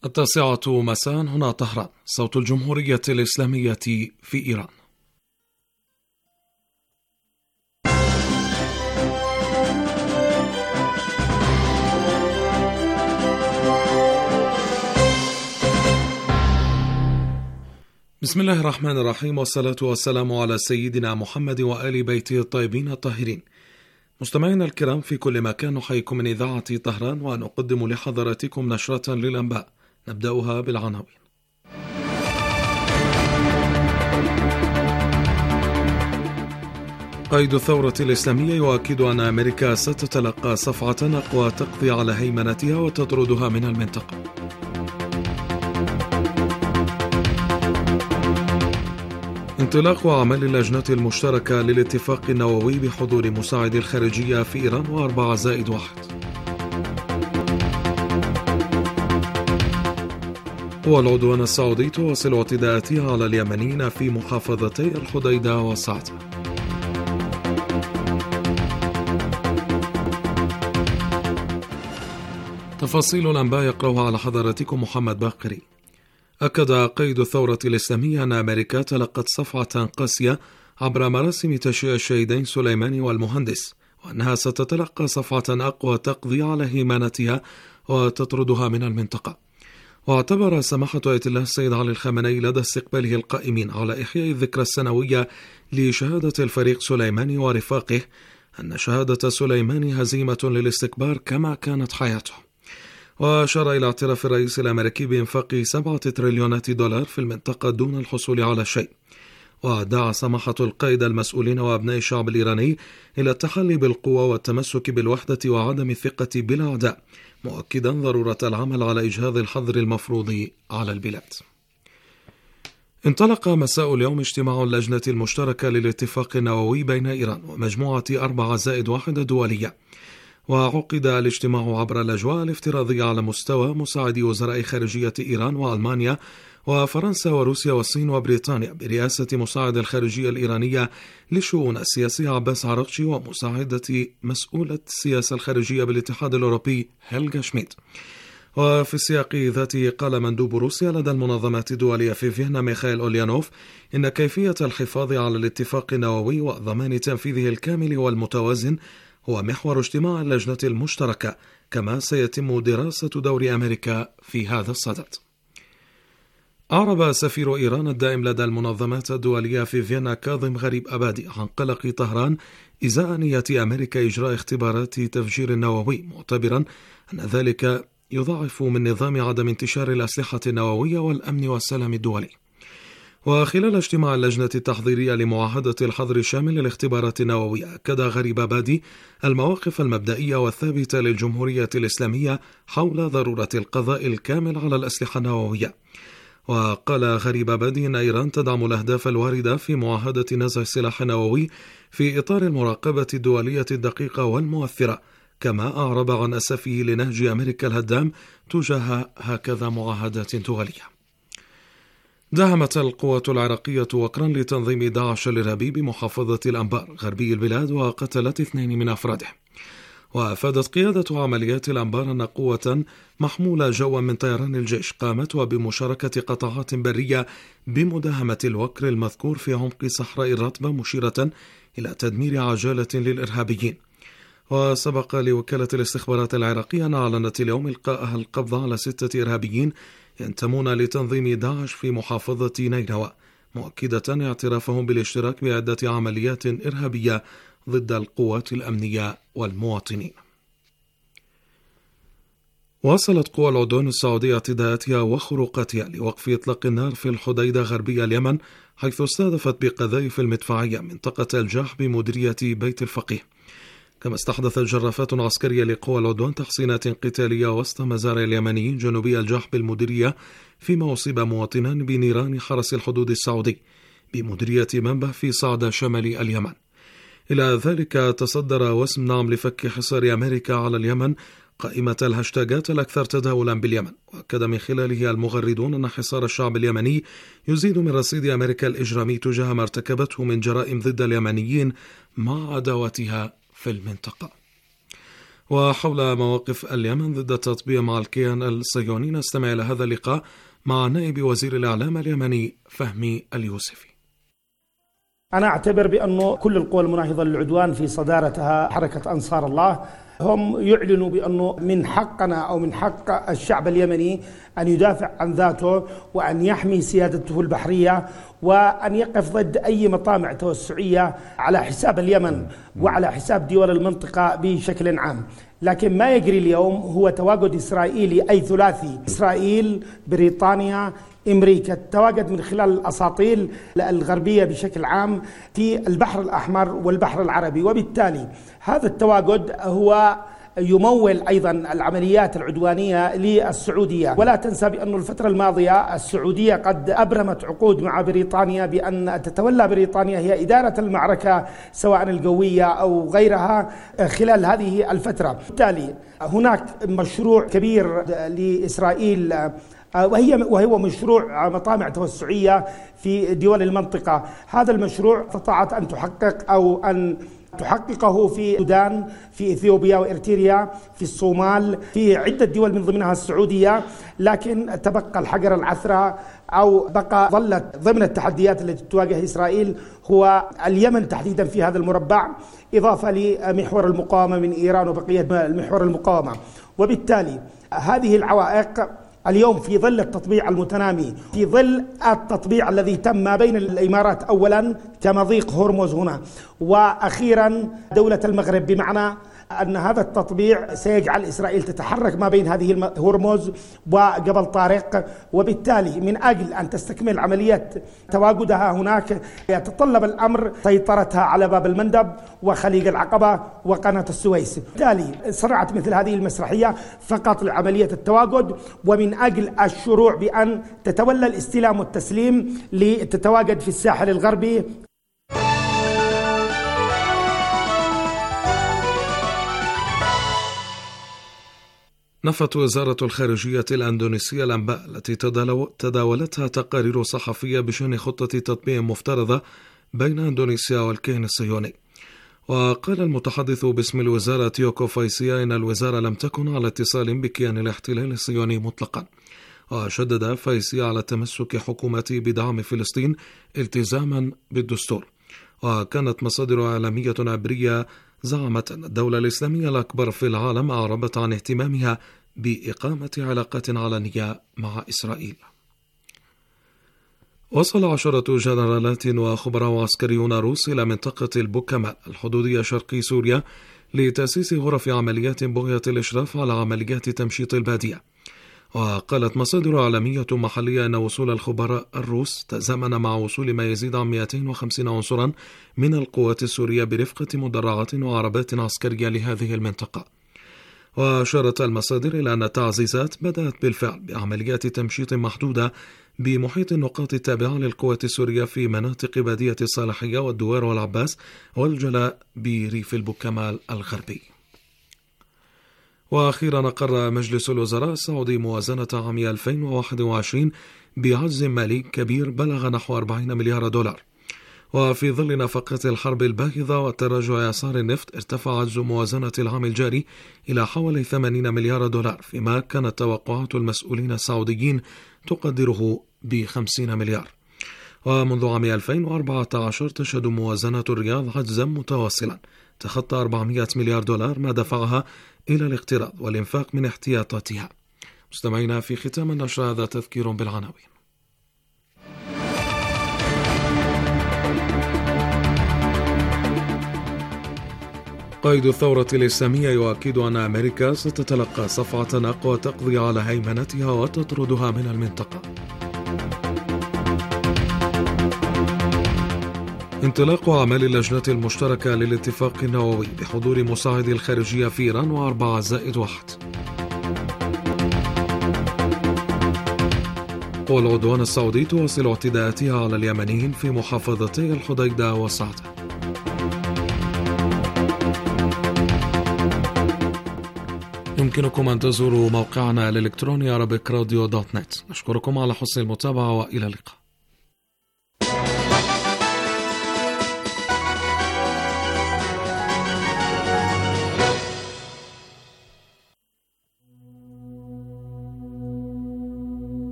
التاسعة مساء، هنا طهران، صوت الجمهورية الإسلامية في إيران. بسم الله الرحمن الرحيم، والصلاة والسلام على سيدنا محمد وآل بيته الطيبين الطاهرين. مستمعينا الكرام في كل مكان، نحييكم من إذاعة طهران ونقدم لحضراتكم نشرة للأنباء، نبدأها بالعناوين. قائد الثورة الإسلامية يؤكد أن أمريكا ستتلقى صفعة أقوى تقضي على هيمنتها وتطردها من المنطقة. انطلاق أعمال اللجنة المشتركة للاتفاق النووي بحضور مساعد الخارجية في إيران و4+1. والعدوان السعودي تواصل اعتداءاتها على اليمنيين في محافظتي الحديدة وصعدة. تفاصيل الأنباء يقرأها على حضراتكم محمد باقري. أكد قائد الثورة الإسلامية أن أمريكا تلقت صفعة قاسية عبر مراسم تشييع الشهيدين سليماني والمهندس، وأنها ستتلقى صفعة أقوى تقضي على هيمنتها وتطردها من المنطقة. واعتبر سماحة آية الله السيد علي الخامنئي لدى استقباله القائمين على إحياء الذكرى السنوية لشهادة الفريق سليماني ورفاقه أن شهادة سليماني هزيمة للاستكبار كما كانت حياته. وأشار إلى اعتراف الرئيس الأمريكي بإنفاق 7 تريليونات دولار في المنطقة دون الحصول على شيء. ودعا سماحة القائد المسؤولين وأبناء الشعب الإيراني إلى التحلي بالقوة والتمسك بالوحدة وعدم الثقة بالأعداء، مؤكدا ضرورة العمل على إجهاض الحظر المفروض على البلاد. انطلق مساء اليوم اجتماع اللجنة المشتركة للاتفاق النووي بين إيران ومجموعة 4+1 دولية. وعقد الاجتماع عبر الأجواء الافتراضية على مستوى مساعدي وزراء خارجية إيران وألمانيا وفرنسا وروسيا والصين وبريطانيا برئاسة مساعد الخارجية الإيرانية للشؤون السياسية عباس عراقشي ومساعدة مسؤولة السياسة الخارجية بالاتحاد الأوروبي هيلغا شميد. وفي السياق ذاته قال مندوب روسيا لدى المنظمات الدولية في فيينا ميخائيل أوليانوف إن كيفية الحفاظ على الاتفاق النووي وضمان تنفيذه الكامل والمتوازن هو محور اجتماع اللجنة المشتركة، كما سيتم دراسة دور أمريكا في هذا الصدد. أعرب سفير إيران الدائم لدى المنظمات الدولية في فيينا كاظم غريب أبادي عن قلق طهران إزاء نية أمريكا إجراء اختبارات تفجير نووي، معتبرا أن ذلك يضاعف من نظام عدم انتشار الأسلحة النووية والأمن والسلام الدولي. وخلال اجتماع اللجنة التحضيرية لمعاهدة الحظر الشامل للاختبارات النووية، أكد غريب أبادي المواقف المبدئية والثابتة للجمهورية الإسلامية حول ضرورة القضاء الكامل على الأسلحة النووية. وقال غريب أبادي إن إيران تدعم الأهداف الواردة في معاهدة نزع السلاح النووي في إطار المراقبة الدولية الدقيقة والمؤثرة، كما أعرب عن أسفه لنهج أمريكا الهدام تجاه هكذا معاهدات دولية. دعمت القوات العراقية وكرا لتنظيم داعش الإرهابي بمحافظة الأنبار غربي البلاد وقتلت 2 من أفراده. وأفادت قيادة عمليات الأنبار أن قوة محمولة جوا من طيران الجيش قامت وبمشاركة قطاعات برية بمداهمة الوكر المذكور في عمق صحراء الرطبة، مشيرة إلى تدمير عجالة للإرهابيين. وسبق لوكالة الاستخبارات العراقية أن أعلنت اليوم إلقاءها القبض على 6 إرهابيين ينتمون لتنظيم داعش في محافظة نينوى، مؤكدة اعترافهم بالاشتراك بعدة عمليات إرهابية ضد القوات الأمنية والمواطنين. واصلت قوى العدوان السعودية اعتداءاتها وخروقاتها لوقف إطلاق النار في الحديدة غربي اليمن، حيث استهدفت بقذائف المدفعية منطقة الجاح بمديرية بيت الفقيه. كما استحدثت جرافات عسكرية لقوى العدوان تحصينات قتالية وسط مزارع اليمنيين جنوبي الجاح بالمديرية، فيما أصيب مواطنان بنيران حرس الحدود السعودي بمديرية منبه في صعدة شمال اليمن. إلى ذلك تصدر وسم نعم لفك حصار أمريكا على اليمن قائمة الهاشتاجات الأكثر تداولا باليمن، وأكد من خلاله المغردون أن حصار الشعب اليمني يزيد من رصيد أمريكا الإجرامي تجاه ما ارتكبته من جرائم ضد اليمنيين مع عداوتها في المنطقة. وحول مواقف اليمن ضد التطبيع مع الكيان الصهيوني نستمع إلى هذا اللقاء مع نائب وزير الإعلام اليمني فهمي اليوسفي. أنا أعتبر بأنه كل القوى المناهضة للعدوان في صدارتها حركة أنصار الله هم يعلنوا بأنه من حقنا أو من حق الشعب اليمني أن يدافع عن ذاته وأن يحمي سيادته البحرية وأن يقف ضد أي مطامع توسعية على حساب اليمن وعلى حساب دول المنطقة بشكل عام. لكن ما يجري اليوم هو تواجد إسرائيلي أي ثلاثي، إسرائيل، بريطانيا، أمريكا، تواجد من خلال الأساطيل الغربية بشكل عام في البحر الأحمر والبحر العربي، وبالتالي هذا التواجد هو يمول أيضا العمليات العدوانية للسعودية. ولا تنسى بأن الفترة الماضية السعودية قد أبرمت عقود مع بريطانيا بأن تتولى بريطانيا هي إدارة المعركة سواء الجوية أو غيرها خلال هذه الفترة. بالتالي هناك مشروع كبير لإسرائيل وهو مشروع مطامع توسعية في دول المنطقة. هذا المشروع استطاعت أن تحقق أو أن تحققه في السودان، في إثيوبيا وإريتريا، في الصومال، في عدة دول من ضمنها السعودية، لكن تبقى الحجر العثرة أو ظلت ضمن التحديات التي تواجه إسرائيل هو اليمن تحديدا في هذا المربع، إضافة لمحور المقاومة من إيران وبقية المحور المقاومة. وبالتالي هذه العوائق اليوم في ظل التطبيع المتنامي، في ظل التطبيع الذي تم ما بين الإمارات أولا كمضيق هرمز هنا، وأخيرا دولة المغرب، بمعنى أن هذا التطبيع سيجعل إسرائيل تتحرك ما بين هذه هرمز وجبل طارق، وبالتالي من أجل أن تستكمل عملية تواجدها هناك يتطلب الأمر سيطرتها على باب المندب وخليج العقبة وقناة السويس. بالتالي صنعت مثل هذه المسرحية فقط لعملية التواجد ومن أجل الشروع بأن تتولى الاستلام والتسليم لتتواجد في الساحل الغربي. نفت وزارة الخارجية الأندونيسية الأنباء التي تداولتها تقارير صحفية بشأن خطة تطبيع مفترضة بين أندونيسيا والكيان الصهيوني. وقال المتحدث باسم الوزارة تيوكو فايسيا إن الوزارة لم تكن على اتصال بكيان الاحتلال الصهيوني مطلقا. وشدد فايسيا على تمسك حكومته بدعم فلسطين التزاما بالدستور. وكانت مصادر إعلامية عبرية زعمت أن الدولة الإسلامية الأكبر في العالم أعربت عن اهتمامها بإقامة علاقات علنية مع إسرائيل. وصل 10 جنرالات وخبراء عسكريون روس إلى منطقة البوكمال الحدودية شرقي سوريا لتأسيس غرف عمليات بغية الإشراف على عمليات تمشيط البادية. وقالت مصادر إعلامية محلية أن وصول الخبراء الروس تزامن مع وصول ما يزيد عن 250 عنصرا من القوات السورية برفقة مدرعات وعربات عسكرية لهذه المنطقة. وأشارت المصادر إلى أن التعزيزات بدأت بالفعل بعمليات تمشيط محدودة بمحيط النقاط التابعة للقوات السورية في مناطق بادية الصالحية والدوار والعباس والجلاء بريف البوكمال الغربي. وأخيرا أقر مجلس الوزراء السعودي موازنة عام 2021 بعجز مالي كبير بلغ نحو 40 مليار دولار. وفي ظل نفقات الحرب الباهظة وتراجع أسعار النفط ارتفع عجز موازنة العام الجاري إلى حوالي 80 مليار دولار، فيما كانت توقعات المسؤولين السعوديين تقدره ب50 مليار. ومنذ عام 2014 تشهد موازنة الرياض عجزا متواصلا تخطى 400 مليار دولار، ما دفعها إلى الاقتراض والإنفاق من احتياطاتها. مستمعينا، في ختام النشر هذا تذكير بالعناوين. قائد الثورة الإسلامية يؤكد أن أمريكا ستتلقى صفعة أقوى تقضي على هيمنتها وتطردها من المنطقة. انطلاق أعمال اللجنة المشتركة للاتفاق النووي بحضور مساعد الخارجية في إيران و4+1. والعدوان السعودي تواصل اعتداءاتها على اليمنيين في محافظتي الحديدة وصعدة. يمكنكم أن تزوروا موقعنا الإلكتروني arabicradio.net. نشكركم على حسن المتابعة وإلى اللقاء.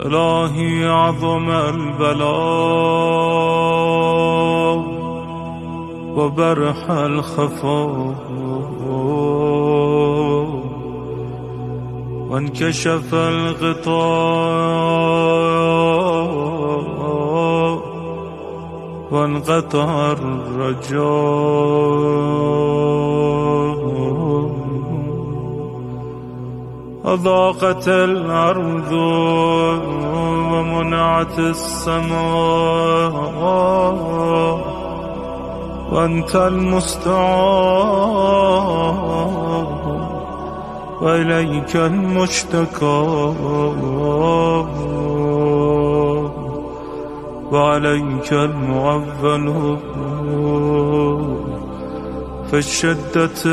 إلهي عظم البلاء وبرح الخفاء وانكشف الغطاء وانقطع الرجاء أضاقت الأرض ومنعت السماء وأنت المستعان وإليك المشتكى وعليك المعول في الشدة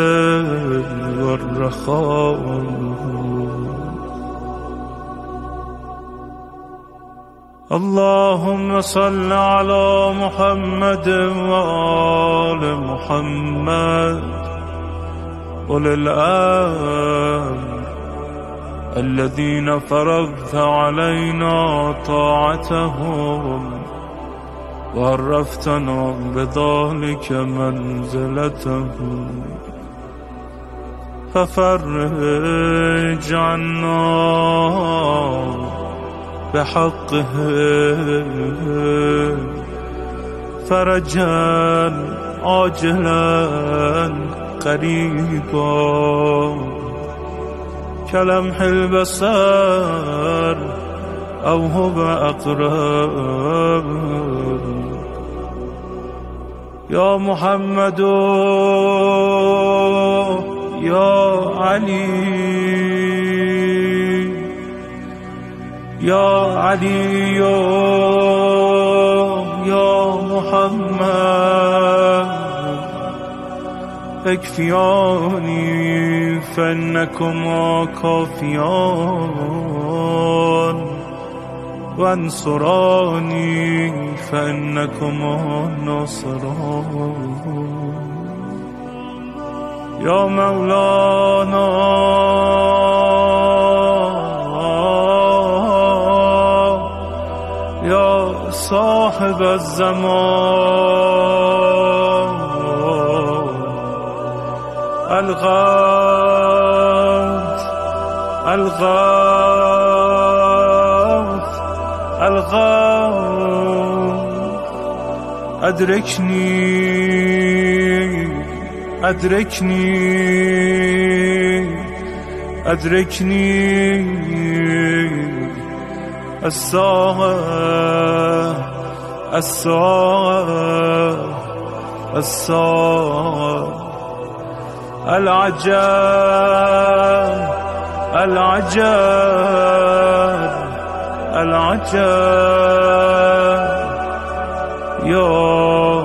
والرخاء. اللهم صل على محمد وآل محمد أولي الأمر الذين فرضت علينا طاعتهم وعرفتنا بذلك منزلتهم، ففرج عنا بحقهم فرجا عاجلا قريبا كلمح البصر أو هو أقرب. يا محمد يا علي يا علي يا محمد اكفياني فإنكما كافيان وانصراني فإنكما ناصران. يا مولانا يا صاحب الزمان الغوث الغوث الغوث أدركني أدركني أدركني الساعة الساعة الساعة العجاب العجاب العجاب. يا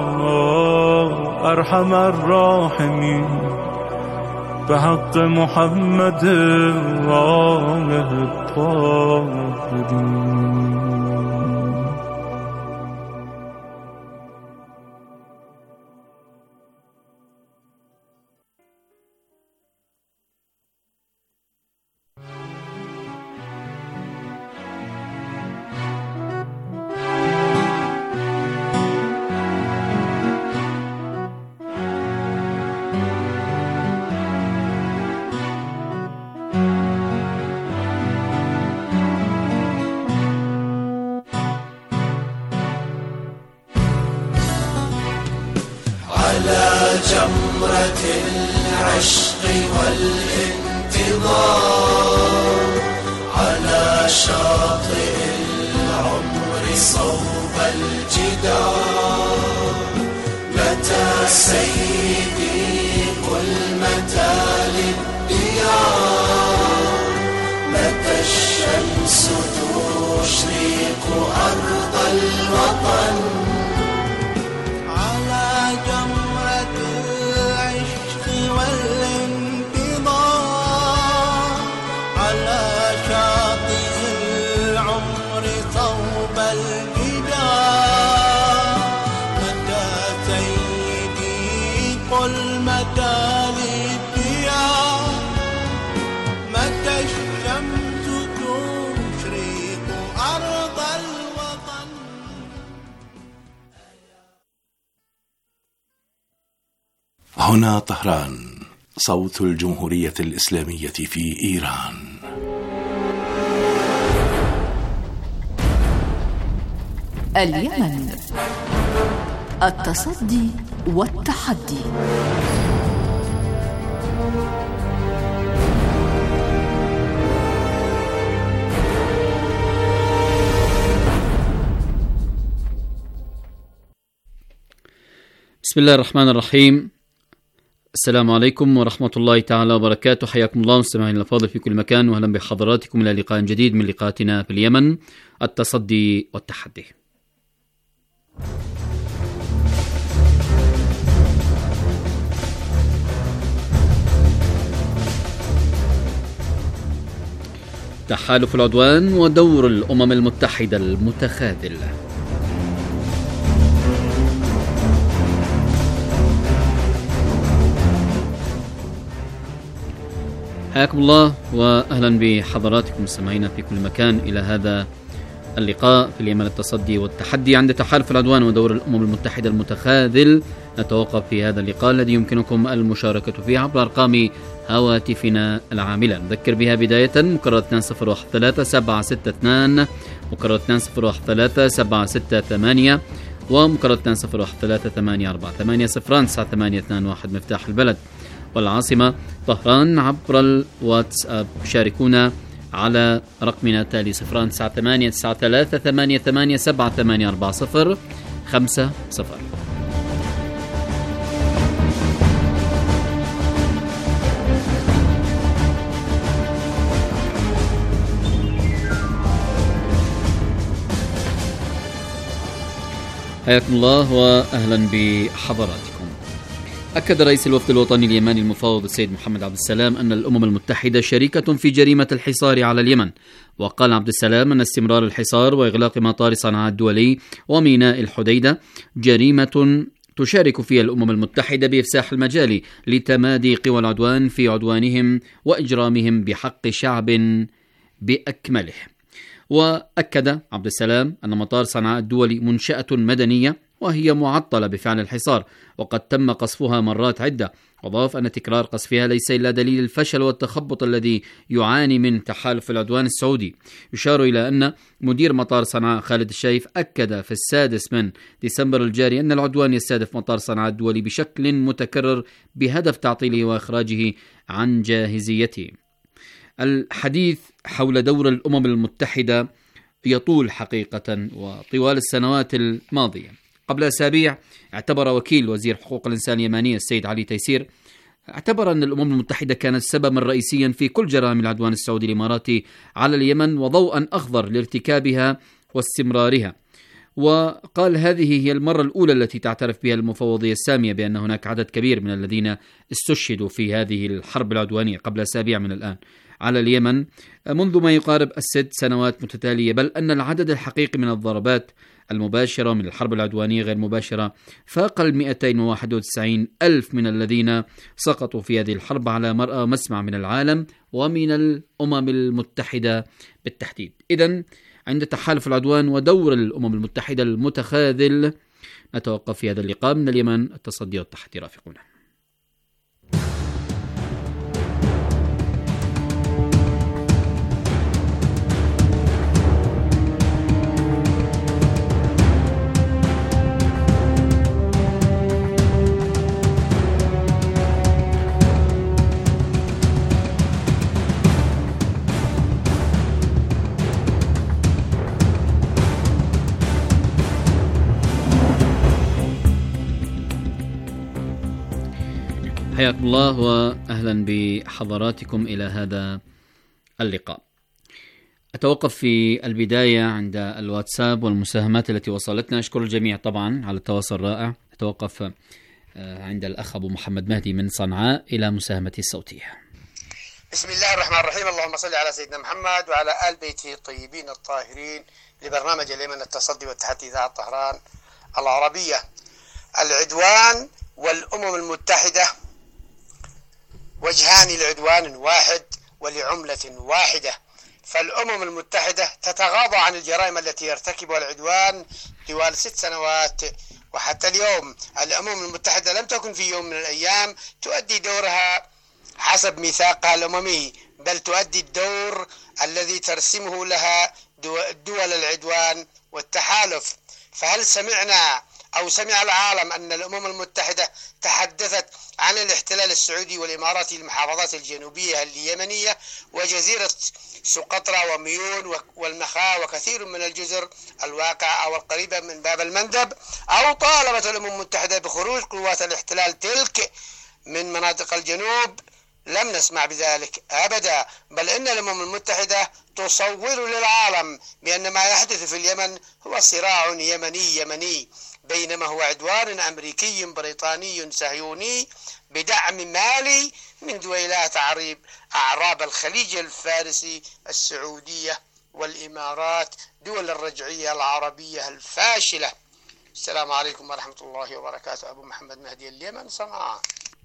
أرحم الراحمين بحق محمد وآله الطاهرين. جمرة العشق والانتظار على شاطئ العمر صوب الجدار. متى سيدي قل متى للديار، متى الشمس تشرق أرض الوطن. هنا طهران، صوت الجمهورية الإسلامية في إيران. اليمن، التصدي والتحدي. بسم الله الرحمن الرحيم. السلام عليكم ورحمة الله تعالى وبركاته. حياكم الله مستمعينا الأفاضل في كل مكان، وأهلا بحضراتكم إلى لقاء جديد من لقاءاتنا في اليمن، التصدي والتحدي. تحالف العدوان ودور الأمم المتحدة المتخاذل. حياكم الله وأهلا بحضراتكم مستمعينا في كل مكان إلى هذا اللقاء في اليمن، التصدي والتحدي. عند تحالف العدوان ودور الأمم المتحدة المتخاذل نتوقف في هذا اللقاء الذي يمكنكم المشاركة فيه عبر أرقام هواتفنا العاملة. نذكر بها بداية مكرر 201762 مكرر 201768 ومكرر 20138488098221 مفتاح البلد والعاصمة طهران. عبر الواتساب شاركونا على رقمنا التالي 0989388784050. حياكم الله وأهلا بحضراتكم. أكد رئيس الوفد الوطني اليماني المفوض السيد محمد عبد السلام أن الأمم المتحدة شريكة في جريمة الحصار على اليمن. وقال عبد السلام أن استمرار الحصار وإغلاق مطار صنعاء الدولي وميناء الحديدة جريمة تشارك فيها الأمم المتحدة بإفساح المجال لتمادي قوى العدوان في عدوانهم وإجرامهم بحق شعب بأكمله. وأكد عبد السلام أن مطار صنعاء الدولي منشأة مدنية وهي معطلة بفعل الحصار، وقد تم قصفها مرات عدة. وضاف أن تكرار قصفها ليس إلا دليل الفشل والتخبط الذي يعاني من تحالف العدوان السعودي. يشار إلى أن مدير مطار صنعاء خالد الشايف أكد في 6 ديسمبر الجاري أن العدوان يستهدف مطار صنعاء الدولي بشكل متكرر بهدف تعطيله وإخراجه عن جاهزيته. الحديث حول دور الأمم المتحدة يطول حقيقة وطوال السنوات الماضية. قبل أسابيع اعتبر وكيل وزير حقوق الإنسان اليماني السيد علي تيسير اعتبر أن الأمم المتحدة كانت سببا رئيسيا في كل جرائم العدوان السعودي الإماراتي على اليمن وضوءا أخضر لارتكابها واستمرارها. وقال هذه هي المرة الأولى التي تعترف بها المفوضية السامية بأن هناك عدد كبير من الذين استشهدوا في هذه الحرب العدوانية قبل أسابيع من الآن على اليمن منذ ما يقارب 6 سنوات متتالية، بل أن العدد الحقيقي من الضربات المباشرة من الحرب العدوانية غير مباشرة فاق 291 ألف من الذين سقطوا في هذه الحرب على مرأى مسمع من العالم ومن الأمم المتحدة بالتحديد. إذن عند تحالف العدوان ودور الأمم المتحدة المتخاذل نتوقف في هذا اللقاء. من اليمن، التصدي والتحدي. رافقونا. حياكم الله وأهلا بحضراتكم إلى هذا اللقاء. أتوقف في البداية عند الواتساب والمساهمات التي وصلتنا. أشكر الجميع طبعا على التواصل الرائع. أتوقف عند الأخ أبو محمد مهدي من صنعاء إلى مساهمته الصوتية. بسم الله الرحمن الرحيم. اللهم صل على سيدنا محمد وعلى آل بيته الطيبين الطاهرين. لبرنامج اليمن، التصدي والتحدي، إذاعة طهران العربية. العدوان والأمم المتحدة وجهان لعدوان واحد ولعملة واحدة. فالأمم المتحدة تتغاضى عن الجرائم التي يرتكبها العدوان طوال 6 سنوات وحتى اليوم الأمم المتحدة لم تكن في يوم من الأيام تؤدي دورها حسب ميثاقها الأممي، بل تؤدي الدور الذي ترسمه لها دول العدوان والتحالف. فهل سمعنا أو سمع العالم أن الأمم المتحدة تحدثت عن الاحتلال السعودي والإماراتي للمحافظات الجنوبية اليمنية وجزيرة سقطرى وميون والمخا وكثير من الجزر الواقعة أو القريبة من باب المندب، أو طالبت الأمم المتحدة بخروج قوات الاحتلال تلك من مناطق الجنوب؟ لم نسمع بذلك أبدا، بل إن الأمم المتحدة تصور للعالم بأن ما يحدث في اليمن هو صراع يمني بينما هو عدوان أمريكي بريطاني صهيوني بدعم مالي من دويلات أعراب الخليج الفارسي السعودية والإمارات، دول الرجعية العربية الفاشلة. السلام عليكم ورحمة الله وبركاته. أبو محمد مهدي، اليمن، صنعاء.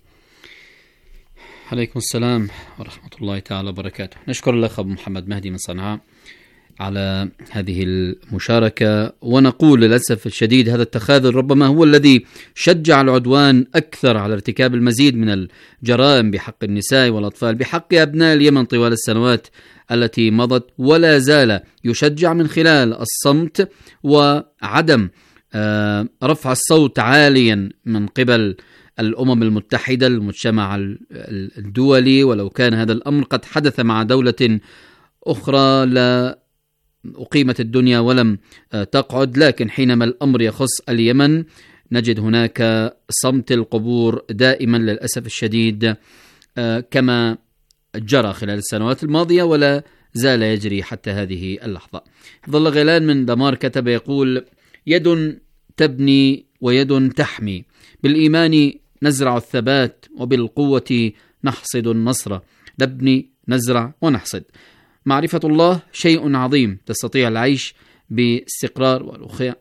عليكم السلام ورحمة الله تعالى وبركاته. نشكر الأخ أبو محمد مهدي من صنعاء على هذه المشاركة، ونقول للأسف الشديد هذا التخاذل ربما هو الذي شجع العدوان أكثر على ارتكاب المزيد من الجرائم بحق النساء والأطفال، بحق أبناء اليمن طوال السنوات التي مضت، ولا زال يشجع من خلال الصمت وعدم رفع الصوت عاليا من قبل الأمم المتحدة، المجتمع الدولي. ولو كان هذا الأمر قد حدث مع دولة أخرى لا أقيمت الدنيا ولم تقعد، لكن حينما الأمر يخص اليمن نجد هناك صمت القبور دائما للأسف الشديد، كما جرى خلال السنوات الماضية ولا زال يجري حتى هذه اللحظة. حفظ الله غيلان من دمار كتب يقول: يد تبني ويد تحمي، بالإيمان نزرع الثبات وبالقوة نحصد النصر، نبني نزرع ونحصد. معرفة الله شيء عظيم، تستطيع العيش باستقرار والأخية،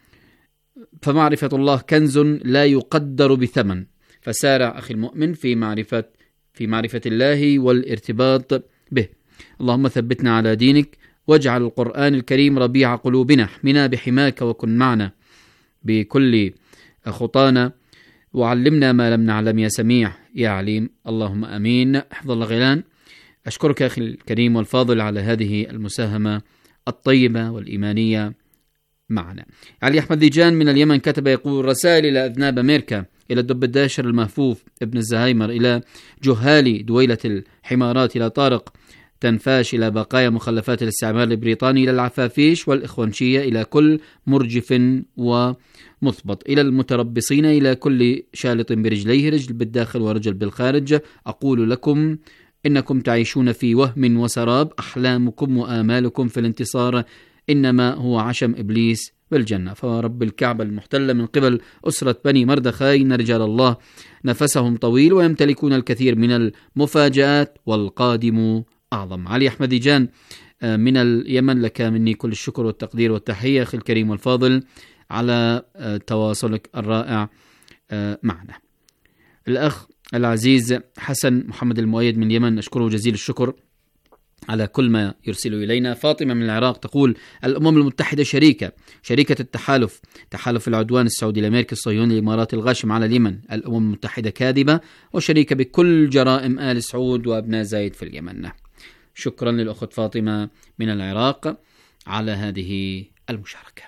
فمعرفة الله كنز لا يقدر بثمن، فسارع أخي المؤمن في معرفة الله والارتباط به. اللهم ثبتنا على دينك، واجعل القرآن الكريم ربيع قلوبنا، احمنا بحماك وكن معنا بكل خطانا، وعلمنا ما لم نعلم يا سميع يا عليم، اللهم أمين. حفظ الله غيلان، أشكرك أخي الكريم والفاضل على هذه المساهمة الطيبة والإيمانية معنا. علي أحمد ديجان من اليمن كتب يقول: رسائل إلى أذناب أمريكا، إلى الدب الداشر المهفوف ابن الزهايمر، إلى جهالي دويلة الحمارات، إلى طارق تنفاش، إلى بقايا مخلفات الاستعمار البريطاني، إلى العفافيش والإخوانشية، إلى كل مرجف ومثبط، إلى المتربصين، إلى كل شالط برجليه، رجل بالداخل ورجل بالخارج. أقول لكم إنكم تعيشون في وهم وسراب، أحلامكم وآمالكم في الانتصار إنما هو عشم إبليس بالجنة. فرب الكعبة المحتلة من قبل أسرة بني مردخاي رجال الله نفسهم طويل ويمتلكون الكثير من المفاجآت، والقادم أعظم. علي أحمد ديجان من اليمن، لك مني كل الشكر والتقدير والتحية أخي الكريم والفاضل على تواصلك الرائع معنا. الأخ العزيز حسن محمد المؤيد من اليمن، أشكره جزيل الشكر على كل ما يرسله إلينا. فاطمة من العراق تقول: الأمم المتحدة شريكة التحالف، تحالف العدوان السعودي الأمريكي الصهيوني الإماراتي الغاشم على اليمن. الأمم المتحدة كاذبة وشريكة بكل جرائم آل سعود وأبناء زايد في اليمن. شكرا للأخت فاطمة من العراق على هذه المشاركة.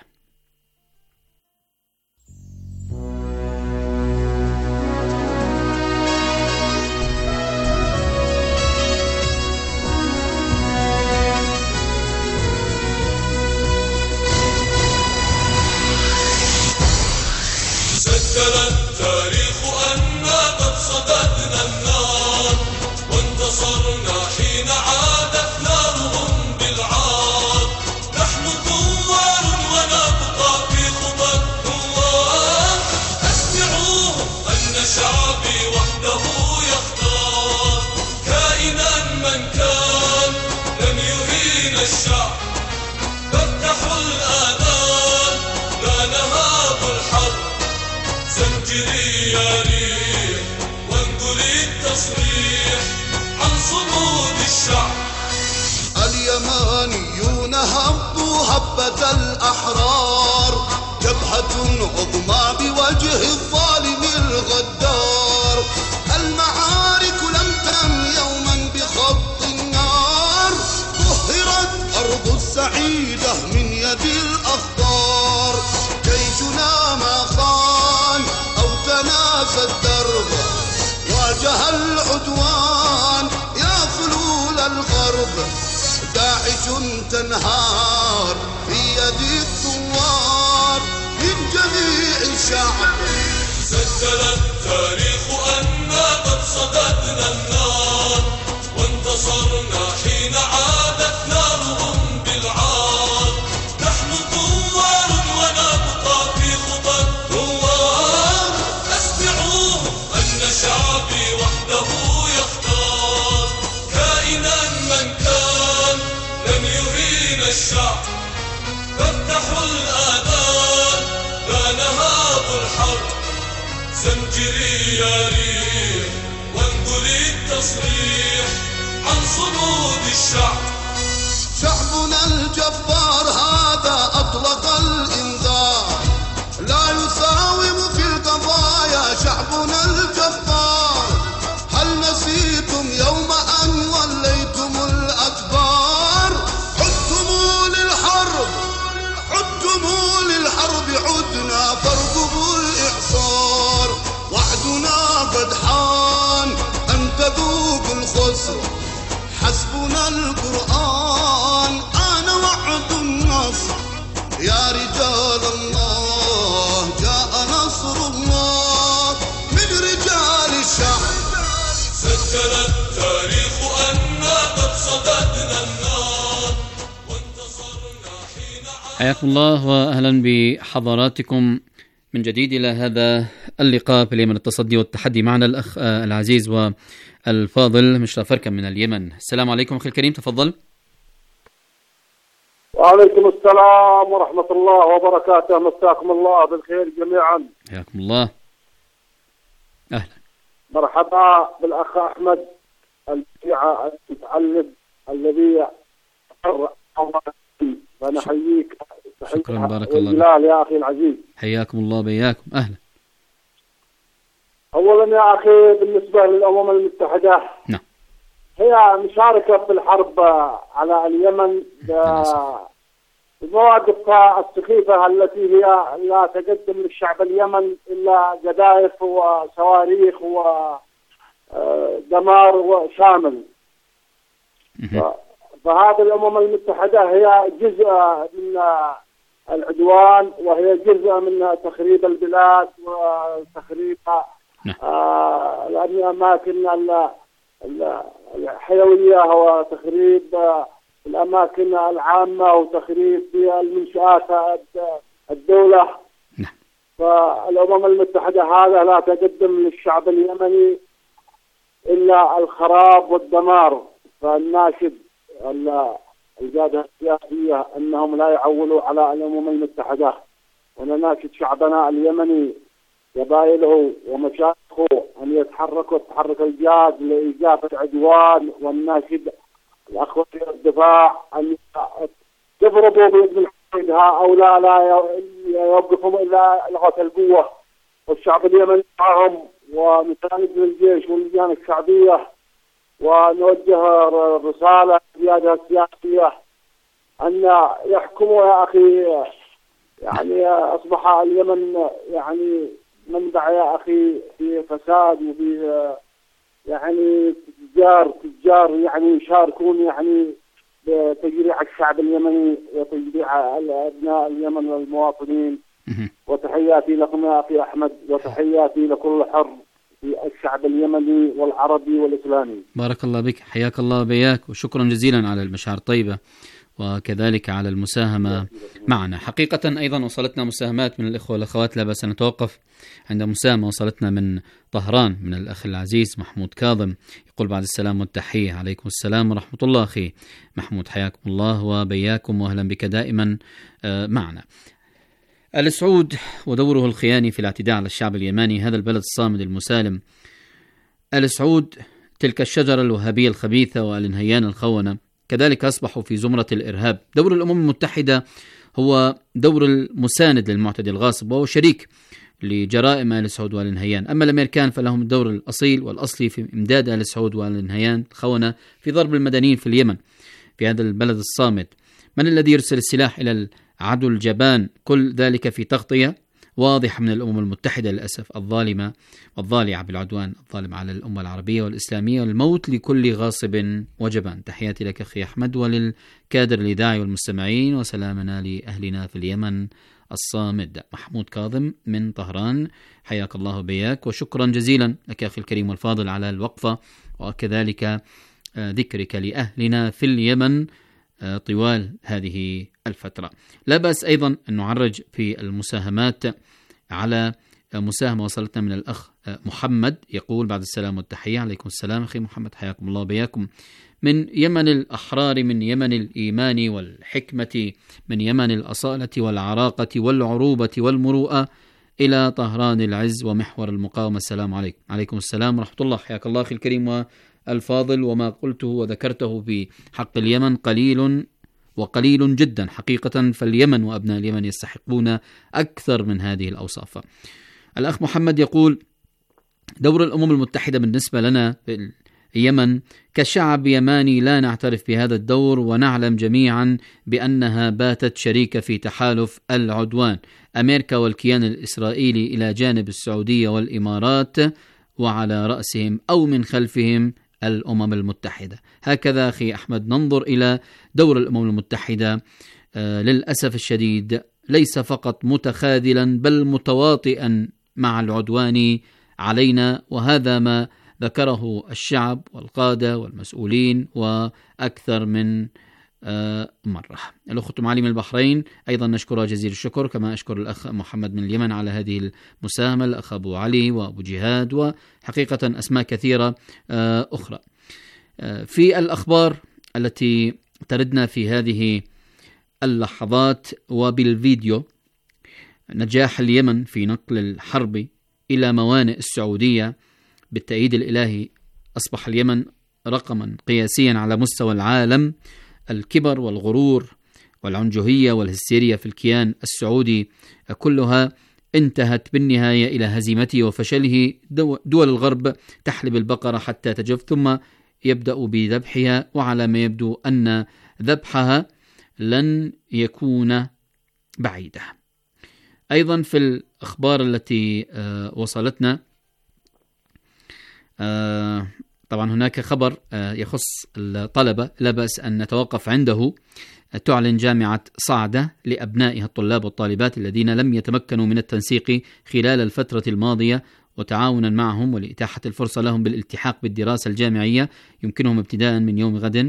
سجل التاريخ أننا قد صددنا النار وانتصرنا حين عادت نارهم بالعار. نحن ثوار ونبقى في خطى الثوار. أسمعوهم أن شعبي وحده يختار. كائنا من كان لن يهين الشعب. فافتحوا الآذان لا نهاب الحرب. زنجري يا ريح وانقلي التصريح عن صمود الشعب. اليمانيون هبوا هبة الأحرار، جبهة براءة عظمى بوجه الظالم الغدار. المعارك لم تم يوما بخط النار، طهرت أرض السعيدة من يد الأخطار. جيشنا ما خان أو تناسى الدرب، واجه العدوان يا فلول الغرب. داعش تنهار في يد الثوار من جميع الشعب. سجل التاريخ أننا قد صددنا النار، وانتصرنا حين عادت نارهم بالعار. نحن ثوار ونبقى في خطى الثوار. أسمعوه أن شعبي وحده يختار، كائنا من كان لن يهين الشعب. فافتحوا الآذان لا نهاب الحرب، زمجري يا ريح وانقلي التصريح عن صمود الشعب. شعبنا الجبار هذا أطلق الإنذار، لا يساوم في القضايا شعبنا الجبار. هل نسيتم يوم أن وليتم الأدبار؟ عدتموا للحرب عدنا فارقبوا الإعصار. وعدنا قد حان أن تذوقوا الخسر، حسبنا القرآن آن وعد النصر. يا رجال الله جاء نصر الله من رجال الشعب. سجل التاريخ أننا قد صددنا النار، وانتصرنا حين حياكم الله وأهلا بحضراتكم من جديد إلى هذا اللقاء في اليمن التصدي والتحدي. معنا الأخ العزيز والفاضل مشرف فركم من اليمن. السلام عليكم أخي الكريم، تفضل. وعليكم السلام ورحمة الله وبركاته، مساكم الله بالخير جميعا. حياكم الله، أهلا. مرحبا بالأخ أحمد المتعلم الذي فنحييك. شكرا، بارك الله يا أخي العزيز. حياكم الله بياكم، أهلا. أولا يا أخي بالنسبة للأمم المتحدة، نعم، هي مشاركة في الحرب على اليمن بمواقفها السخيفة التي هي لا تقدم للشعب اليمن إلا قذائف وصواريخ ودمار شامل. فهذه الأمم المتحدة هي جزء من العدوان، وهي جزء من تخريب البلاد وتخريب الأماكن الحيوية وتخريب الأماكن العامة وتخريب المنشآت الدولة. فالأمم المتحدة هذا لا تقدم للشعب اليمني إلا الخراب والدمار. فالناشد القادة السياسية أنهم لا يعولوا على الأمم المتحدة، ونناشد شعبنا اليمني قبائله ومشايخه أن يتحركوا تحرك الجاد لإيقاف العدوان، والناشد الأخوة الدفاع أن يضربوا بإذن الحديد هؤلاء لا يوقفهم إلا لغة القوة. والشعب اليمني معهم ونساند للجيش واللجان الشعبية، ونوجه رسالة للقيادة السياسية أن يحكموا يا أخي. يعني أصبح اليمن يعني منبع يا أخي في فساد وفي يعني تجار يعني يشاركون يعني بتجريع الشعب اليمني وتجريع أبناء اليمن والمواطنين. وتحياتي لكم يا أخي أحمد، وتحياتي لكل حر في الشعب اليمني والعربي والإسلامي. بارك الله بك، حياك الله بياك، وشكرا جزيلا على المشاعر الطيبة وكذلك على المساهمة معنا. حقيقة أيضا وصلتنا مساهمات من الإخوة والأخوات، لا بأس نتوقف عند مساهمة وصلتنا من طهران من الأخ العزيز محمود كاظم، يقول بعد السلام والتحية. عليكم السلام ورحمة الله أخي محمود، حياكم الله وبياكم وأهلا بك دائما معنا. آل سعود ودوره الخياني في الاعتداء على الشعب اليماني، هذا البلد الصامد المسالم. آل سعود تلك الشجرة الوهابية الخبيثة والانهيان الخونة كذلك أصبحوا في زمرة الإرهاب. دور الأمم المتحدة هو دور المساند للمعتدي الغاصب، وهو شريك لجرائم آل سعود وآل نهيان. أما الأمريكان فلهم الدور الأصيل والأصلي في إمداد آل سعود وآل نهيان الخونة في ضرب المدنيين في اليمن، في هذا البلد الصامت. من الذي يرسل السلاح إلى العدو الجبان؟ كل ذلك في تغطية واضحة من الأمم المتحدة للأسف الظالمة والضالعة بالعدوان الظالم على الأمة العربية والإسلامية، والموت لكل غاصب وجبان. تحياتي لك أخي أحمد وللكادر الإذاعي والمستمعين، وسلامنا لأهلنا في اليمن الصامد. محمود كاظم من طهران، حياك الله بياك، وشكرا جزيلا لك أخي الكريم والفاضل على الوقفة، وكذلك ذكرك لأهلنا في اليمن طوال هذه الفترة. لا بأس أيضا أن نعرج في المساهمات على مساهمة وصلتنا من الأخ محمد، يقول بعد السلام والتحية. عليكم السلام أخي محمد، حياكم الله بياكم. من يمن الأحرار، من يمن الإيمان والحكمة، من يمن الأصالة والعراقة والعروبة والمروءة، إلى طهران العز ومحور المقاومة. السلام عليكم. عليكم السلام ورحمة الله، حياك الله أخي الكريم والفاضل. وما قلته وذكرته في حق اليمن قليل جدا حقيقة، فاليمن وأبناء اليمن يستحقون أكثر من هذه الأوصاف. الأخ محمد يقول: دور الأمم المتحدة بالنسبة لنا في اليمن كشعب يماني لا نعترف بهذا الدور، ونعلم جميعا بأنها باتت شريكة في تحالف العدوان، أمريكا والكيان الإسرائيلي إلى جانب السعودية والإمارات، وعلى رأسهم أو من خلفهم الأمم المتحدة. هكذا أخي أحمد ننظر إلى دور الأمم المتحدة. للأسف الشديد ليس فقط متخاذلا بل متواطئا مع العدوان علينا، وهذا ما ذكره الشعب والقادة والمسؤولين وأكثر من مرة. الأخت معلم البحرين أيضا نشكرها جزيل الشكر، كما أشكر الأخ محمد من اليمن على هذه المساهمة، الأخ أبو علي وأبو جهاد، وحقيقة أسماء كثيرة أخرى. في الأخبار التي تردنا في هذه اللحظات وبالفيديو، نجاح اليمن في نقل الحرب إلى موانئ السعودية بالتأييد الإلهي. أصبح اليمن رقما قياسيا على مستوى العالم. الكبر والغرور والعنجهية والهستيريا في الكيان السعودي كلها انتهت بالنهاية إلى هزيمته وفشله. دول الغرب تحلب البقرة حتى تجف، ثم يبدأ بذبحها، وعلى ما يبدو أن ذبحها لن يكون بعيدا. أيضا في الأخبار التي وصلتنا، طبعا هناك خبر يخص الطلبة لا بأس أن نتوقف عنده. تعلن جامعة صعدة لأبنائها الطلاب والطالبات الذين لم يتمكنوا من التنسيق خلال الفترة الماضية، وتعاونا معهم ولإتاحة الفرصة لهم بالالتحاق بالدراسة الجامعية، يمكنهم ابتداء من يوم غد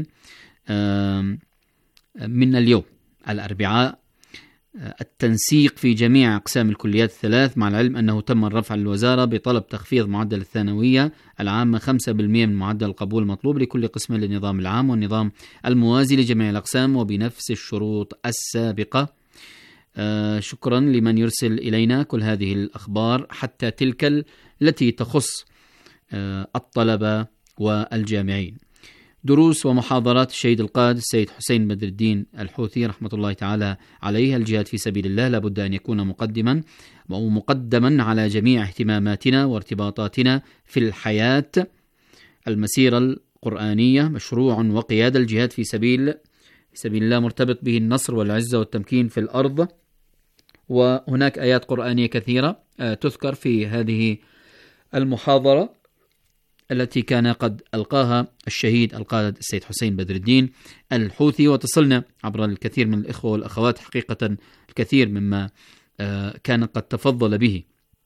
من اليوم الأربعاء التنسيق في جميع أقسام الكليات الثلاث، مع العلم أنه تم الرفع للوزارة بطلب تخفيض معدل الثانوية العامة 5% من معدل القبول المطلوب لكل قسم للنظام العام والنظام الموازي لجميع الأقسام وبنفس الشروط السابقة. شكرا لمن يرسل إلينا كل هذه الأخبار، حتى تلك التي تخص الطلبة والجامعين. دروس ومحاضرات الشهيد القائد السيد حسين بدر الدين الحوثي رحمة الله تعالى عليه. الجهاد في سبيل الله لابد أن يكون مقدما على جميع اهتماماتنا وارتباطاتنا في الحياة. المسيرة القرآنية مشروع وقيادة. الجهاد في سبيل الله مرتبط به النصر والعزة والتمكين في الأرض، وهناك آيات قرآنية كثيرة تذكر في هذه المحاضرة التي كان قد ألقاها الشهيد القائد السيد حسين بدر الدين الحوثي، وتصلنا عبر الكثير من الإخوة والأخوات حقيقة الكثير مما كان قد تفضل به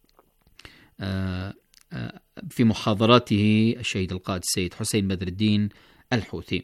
في محاضراته الشهيد القائد السيد حسين بدر الدين الحوثي.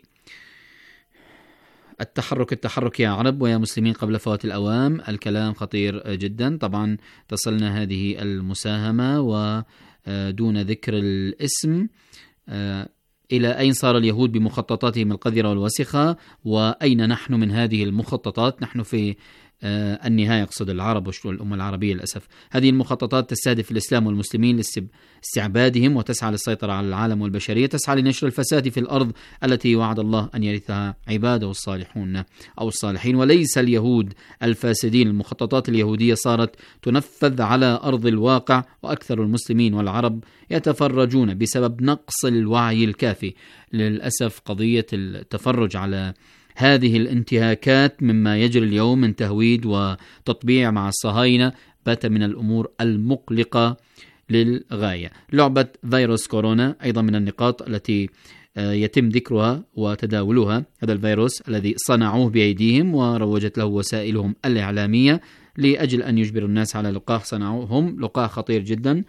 التحرك يا عرب ويا مسلمين قبل فوات الأوام، الكلام خطير جدا. طبعا تصلنا هذه المساهمة ودون ذكر الاسم. إلى أين صار اليهود بمخططاتهم القذرة والوسخة، وأين نحن من هذه المخططات؟ نحن في النهاية، يقصد العرب والأمة العربية للأسف. هذه المخططات تستهدف الإسلام والمسلمين لاستعبادهم وتسعى للسيطرة على العالم والبشرية، تسعى لنشر الفساد في الأرض التي وعد الله أن يرثها عباده الصالحون أو الصالحين وليس اليهود الفاسدين. المخططات اليهودية صارت تنفذ على أرض الواقع، وأكثر المسلمين والعرب يتفرجون بسبب نقص الوعي الكافي. للأسف قضية التفرج على هذه الانتهاكات مما يجري اليوم من تهويد وتطبيع مع الصهاينة بات من الأمور المقلقة للغاية. لعبة فيروس كورونا أيضا من النقاط التي يتم ذكرها وتداولها. هذا الفيروس الذي صنعوه بأيديهم وروجت له وسائلهم الإعلامية لأجل أن يجبروا الناس على لقاح صنعوهم، لقاح خطير جدا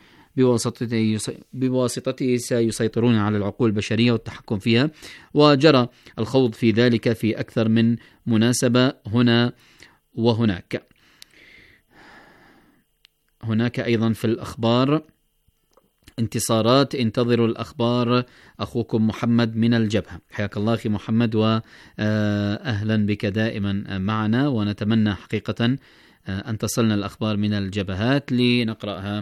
بواسطته سيسيطرون على العقول البشرية والتحكم فيها، وجرى الخوض في ذلك في أكثر من مناسبة هنا وهناك. هناك أيضا في الأخبار انتصارات، انتظروا الأخبار. أخوكم محمد من الجبهة، حياك الله أخي محمد وأهلا بك دائما معنا، ونتمنى حقيقة أن تصلنا الأخبار من الجبهات لنقرأها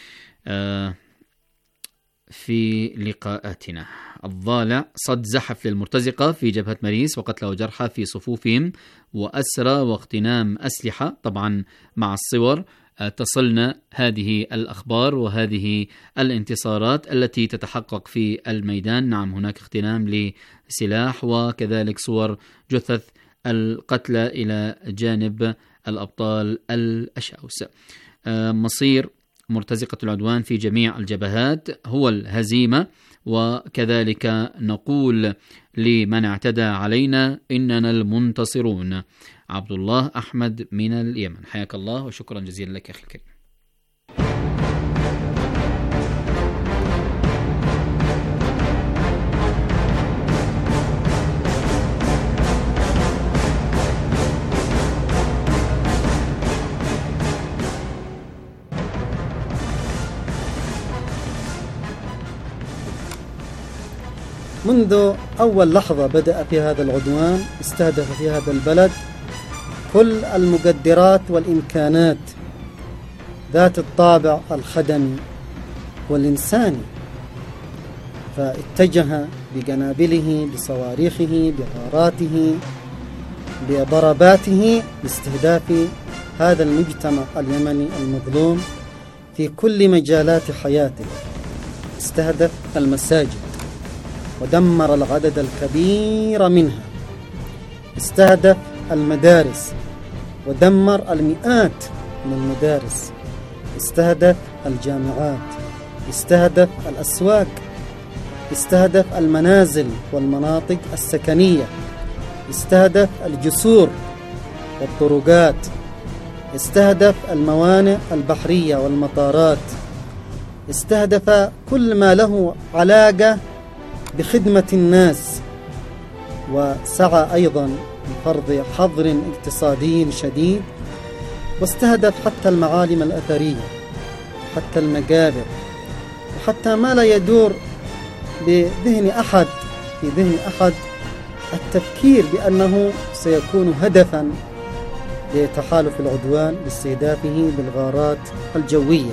في لقاءاتنا. الضالع صد زحف للمرتزقة في جبهة مريس وقتلى وجرحى في صفوفهم وأسرى واغتنام أسلحة. طبعا مع الصور تصلنا هذه الأخبار وهذه الانتصارات التي تتحقق في الميدان. نعم هناك اغتنام لسلاح وكذلك صور جثث القتلى إلى جانب الأبطال الأشاوس. مصير مرتزقة العدوان في جميع الجبهات هو الهزيمة، وكذلك نقول لمن اعتدى علينا إننا المنتصرون. عبد الله أحمد من اليمن، حياك الله وشكرا جزيلا لك أخي الكريم. منذ أول لحظة بدأ في هذا العدوان استهدف في هذا البلد كل المقدرات والإمكانات ذات الطابع الخدمي والإنساني، فاتجه بقنابله بصواريخه بغاراته بضرباته لاستهداف هذا المجتمع اليمني المظلوم في كل مجالات حياته. استهدف المساجد ودمر العدد الكبير منها، استهدف المدارس ودمر المئات من المدارس، استهدف الجامعات، استهدف الأسواق، استهدف المنازل والمناطق السكنية، استهدف الجسور والطرقات، استهدف الموانئ البحرية والمطارات، استهدف كل ما له علاقة بخدمة الناس، وسعى أيضا بفرض حظر اقتصادي شديد، واستهدف حتى المعالم الأثرية حتى المقابر، وحتى ما لا يدور بذهن أحد في ذهن أحد التفكير بأنه سيكون هدفا لتحالف العدوان باستهدافه بالغارات الجوية.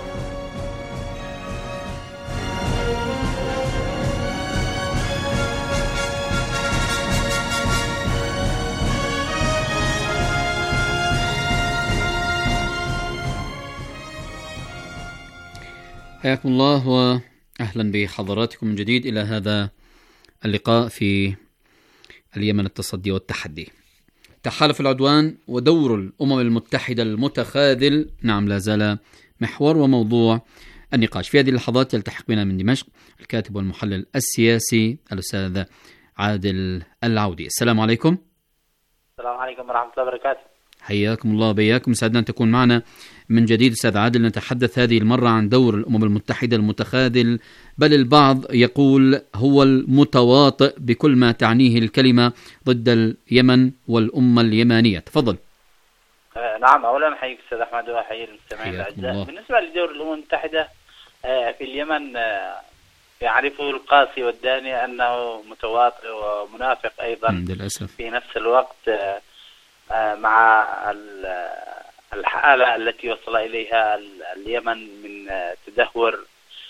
حياكم الله وأهلا بحضراتكم من جديد إلى هذا اللقاء في اليمن التصدي والتحدي. تحالف العدوان ودور الأمم المتحدة المتخاذل نعم لا زال محور وموضوع النقاش. في هذه اللحظات يلتحق بنا من دمشق الكاتب والمحلل السياسي الأستاذ عادل العودي. السلام عليكم. السلام عليكم ورحمة الله وبركاته. حياكم الله وبياكم، سعدنا أن تكون معنا من جديد أستاذ عادل. نتحدث هذه المرة عن دور الأمم المتحدة المتخاذل، بل البعض يقول هو المتواطئ بكل ما تعنيه الكلمة ضد اليمن والأمة اليمانية. تفضل. نعم، أولا حييك أستاذ أحمد وحيي المستمعين الأعزاء. بالنسبة لدور الأمم المتحدة في اليمن يعرفه القاسي والداني أنه متواطئ ومنافق أيضا للأسف. في نفس الوقت مع الحالة التي وصل إليها اليمن من تدهور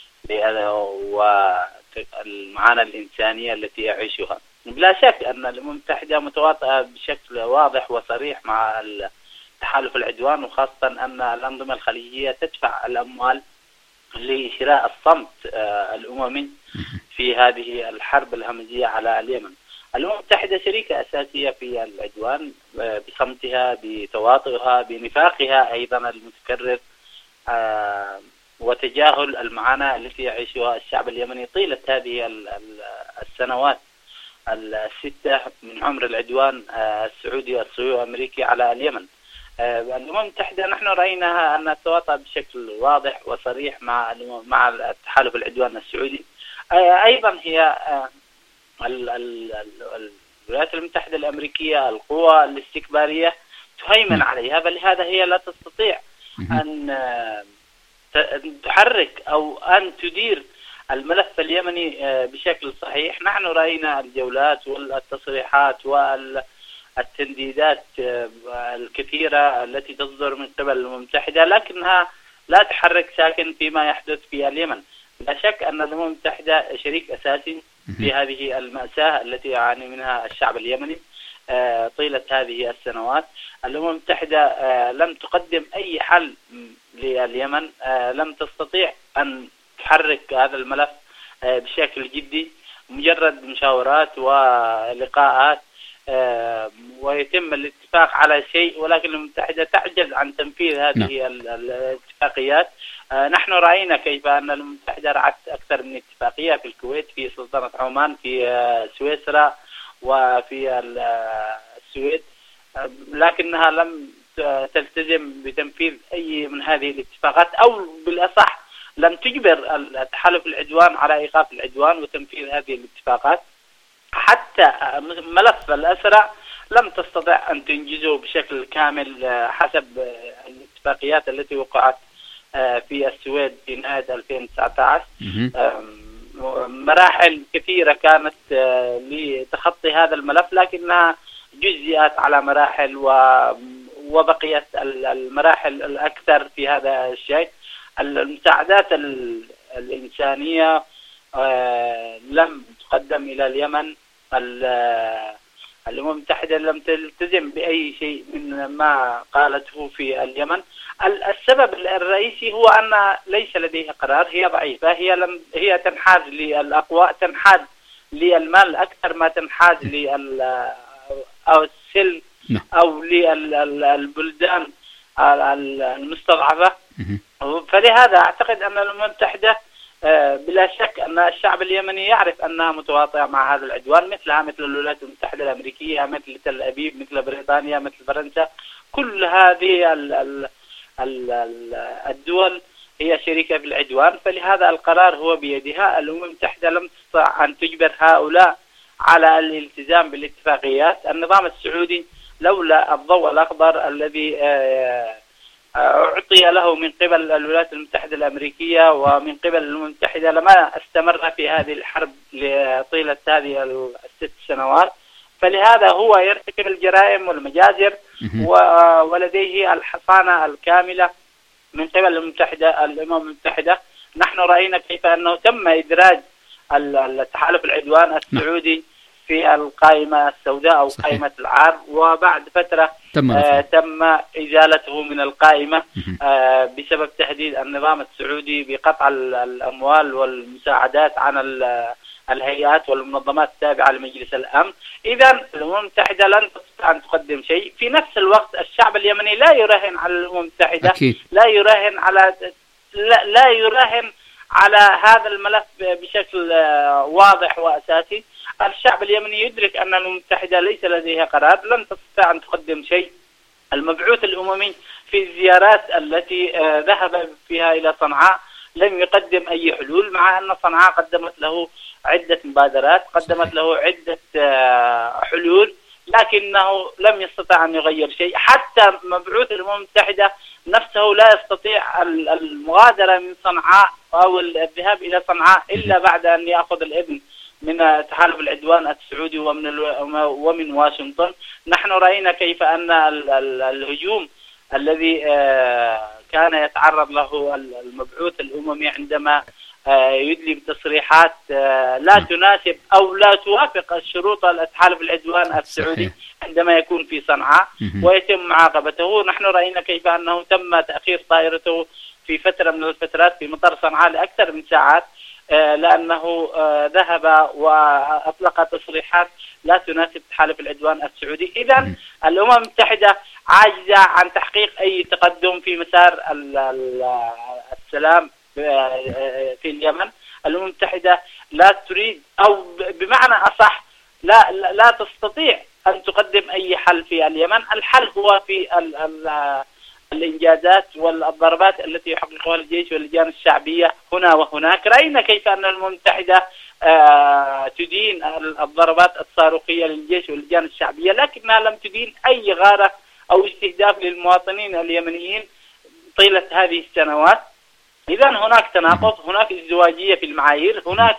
والمعاناة الإنسانية التي يعيشها. بلا شك أن الأمم المتحدة متواطئة بشكل واضح وصريح مع تحالف العدوان، وخاصة أن الأنظمة الخليجية تدفع الأموال لشراء الصمت الأممي في هذه الحرب الهمجية على اليمن. الأمم المتحدة شريكة أساسية في العدوان بصمتها، بتواطئها، بنفاقها أيضا المتكرر، وتجاهل المعاناة التي يعيشها الشعب اليمني طيلة هذه السنوات الستة من عمر العدوان السعودي الصهيوني-أمريكي على اليمن. الأمم المتحدة نحن رأيناها أنها تتواطأ بشكل واضح وصريح مع التحالف العدوان السعودي. أيضا هي الولايات المتحدة الأمريكية القوى الاستكبارية تهيمن عليها، فلهذا هي لا تستطيع أن تحرك أو أن تدير الملف اليمني بشكل صحيح. نحن رأينا الجولات والتصريحات والتنديدات الكثيرة التي تصدر من قبل الأمم المتحدة، لكنها لا تحرك ساكن فيما يحدث في اليمن. لا شك أن الأمم المتحدة شريك أساسي في هذه المأساة التي يعاني منها الشعب اليمني طيلة هذه السنوات. الأمم المتحدة لم تقدم أي حل لليمن، لم تستطيع أن تحرك هذا الملف بشكل جدي، مجرد مشاورات ولقاءات ويتم الاتفاق على شيء، ولكن الأمم المتحدة تعجز عن تنفيذ هذه الاتفاقيات. نحن رأينا كيف أن الأمم المتحدة رعت أكثر من اتفاقية في الكويت، في سلطنة عمان، في سويسرا، وفي السويد، لكنها لم تلتزم بتنفيذ أي من هذه الاتفاقات، أو بالأصح لم تجبر التحالف العدوان على إيقاف العدوان وتنفيذ هذه الاتفاقات. حتى ملف الأسرى لم تستطع أن تنجزه بشكل كامل حسب الاتفاقيات التي وقعت في السويد في نهاية 2019. مراحل كثيرة كانت لتخطي هذا الملف، لكنها جزئت على مراحل وبقيت المراحل الأكثر في هذا الشيء. المساعدات الإنسانية لم تقدم إلى اليمن. الأمم المتحدة لم تلتزم بأي شيء من ما قالته في اليمن. السبب الرئيسي هو أن ليس لديها قرار، هي ضعيفة، هي تنحاز للأقوى، تنحاز للمال أكثر ما تنحاز أو السلم أو للبلدان المستضعفة. فلهذا أعتقد أن الأمم المتحدة بلا شك أن الشعب اليمني يعرف أنها متواطئة مع هذا العدوان، مثل الولايات المتحدة الأمريكية، مثل تل أبيب، مثل بريطانيا، مثل فرنسا. كل هذه الدول هي شريكة في العدوان، فلهذا القرار هو بيدها. الأمم المتحدة لم تستطع أن تجبر هؤلاء على الالتزام بالاتفاقيات. النظام السعودي لولا الضوء الأخضر الذي أعطي له من قبل الولايات المتحدة الأمريكية ومن قبل الأمم المتحدة لما استمر في هذه الحرب لطيلة هذه الست سنوات. فلهذا هو يرتكب الجرائم والمجازر ولديه الحصانة الكاملة من قبل الأمم المتحدة. نحن رأينا كيف أنه تم إدراج التحالف العدوان السعودي في القائمة السوداء أو صحيح. قائمة العار، وبعد فترة تم إزالته من القائمة بسبب تهديد النظام السعودي بقطع الأموال والمساعدات عن الهيئات والمنظمات التابعة لمجلس الأمن. إذن الأمم المتحدة لن تستطيع أن تقدم شيء. في نفس الوقت الشعب اليمني لا يراهن على الأمم المتحدة، لا يراهن على هذا الملف بشكل واضح وأساسي. الشعب اليمني يدرك أن الأمم المتحدة ليس لديها قرار، لن تستطيع أن تقدم شيء. المبعوث الأممي في الزيارات التي ذهب فيها إلى صنعاء لم يقدم أي حلول، مع أن صنعاء قدمت له عدة مبادرات، قدمت له عدة حلول، لكنه لم يستطع أن يغير شيء. حتى مبعوث الأمم المتحدة نفسه لا يستطيع المغادرة من صنعاء أو الذهاب إلى صنعاء إلا بعد أن يأخذ الإذن من تحالف العدوان السعودي ومن واشنطن. نحن رأينا كيف أن الهجوم الذي كان يتعرض له المبعوث الأممي عندما يدلي بتصريحات لا تناسب أو لا توافق الشروط تحالف العدوان السعودي عندما يكون في صنعاء ويتم معاقبته. نحن رأينا كيف أنه تم تأخير طائرته في فترة من الفترات في مطار صنعاء لأكثر من ساعات لأنه ذهب وأطلق تصريحات لا تناسب تحالف العدوان السعودي. إذن الأمم المتحدة عاجزة عن تحقيق أي تقدم في مسار السلام في اليمن. الأمم المتحدة لا تريد أو بمعنى أصح لا تستطيع أن تقدم أي حل في اليمن. الحل هو في الإنجازات والضربات التي يحققها الجيش واللجان الشعبية هنا وهناك. رأينا كيف أن الأمم المتحدة تدين الضربات الصاروخية للجيش واللجان الشعبية، لكنها لم تدين أي غارة أو استهداف للمواطنين اليمنيين طيلة هذه السنوات. إذن هناك تناقض، هناك ازدواجية في المعايير، هناك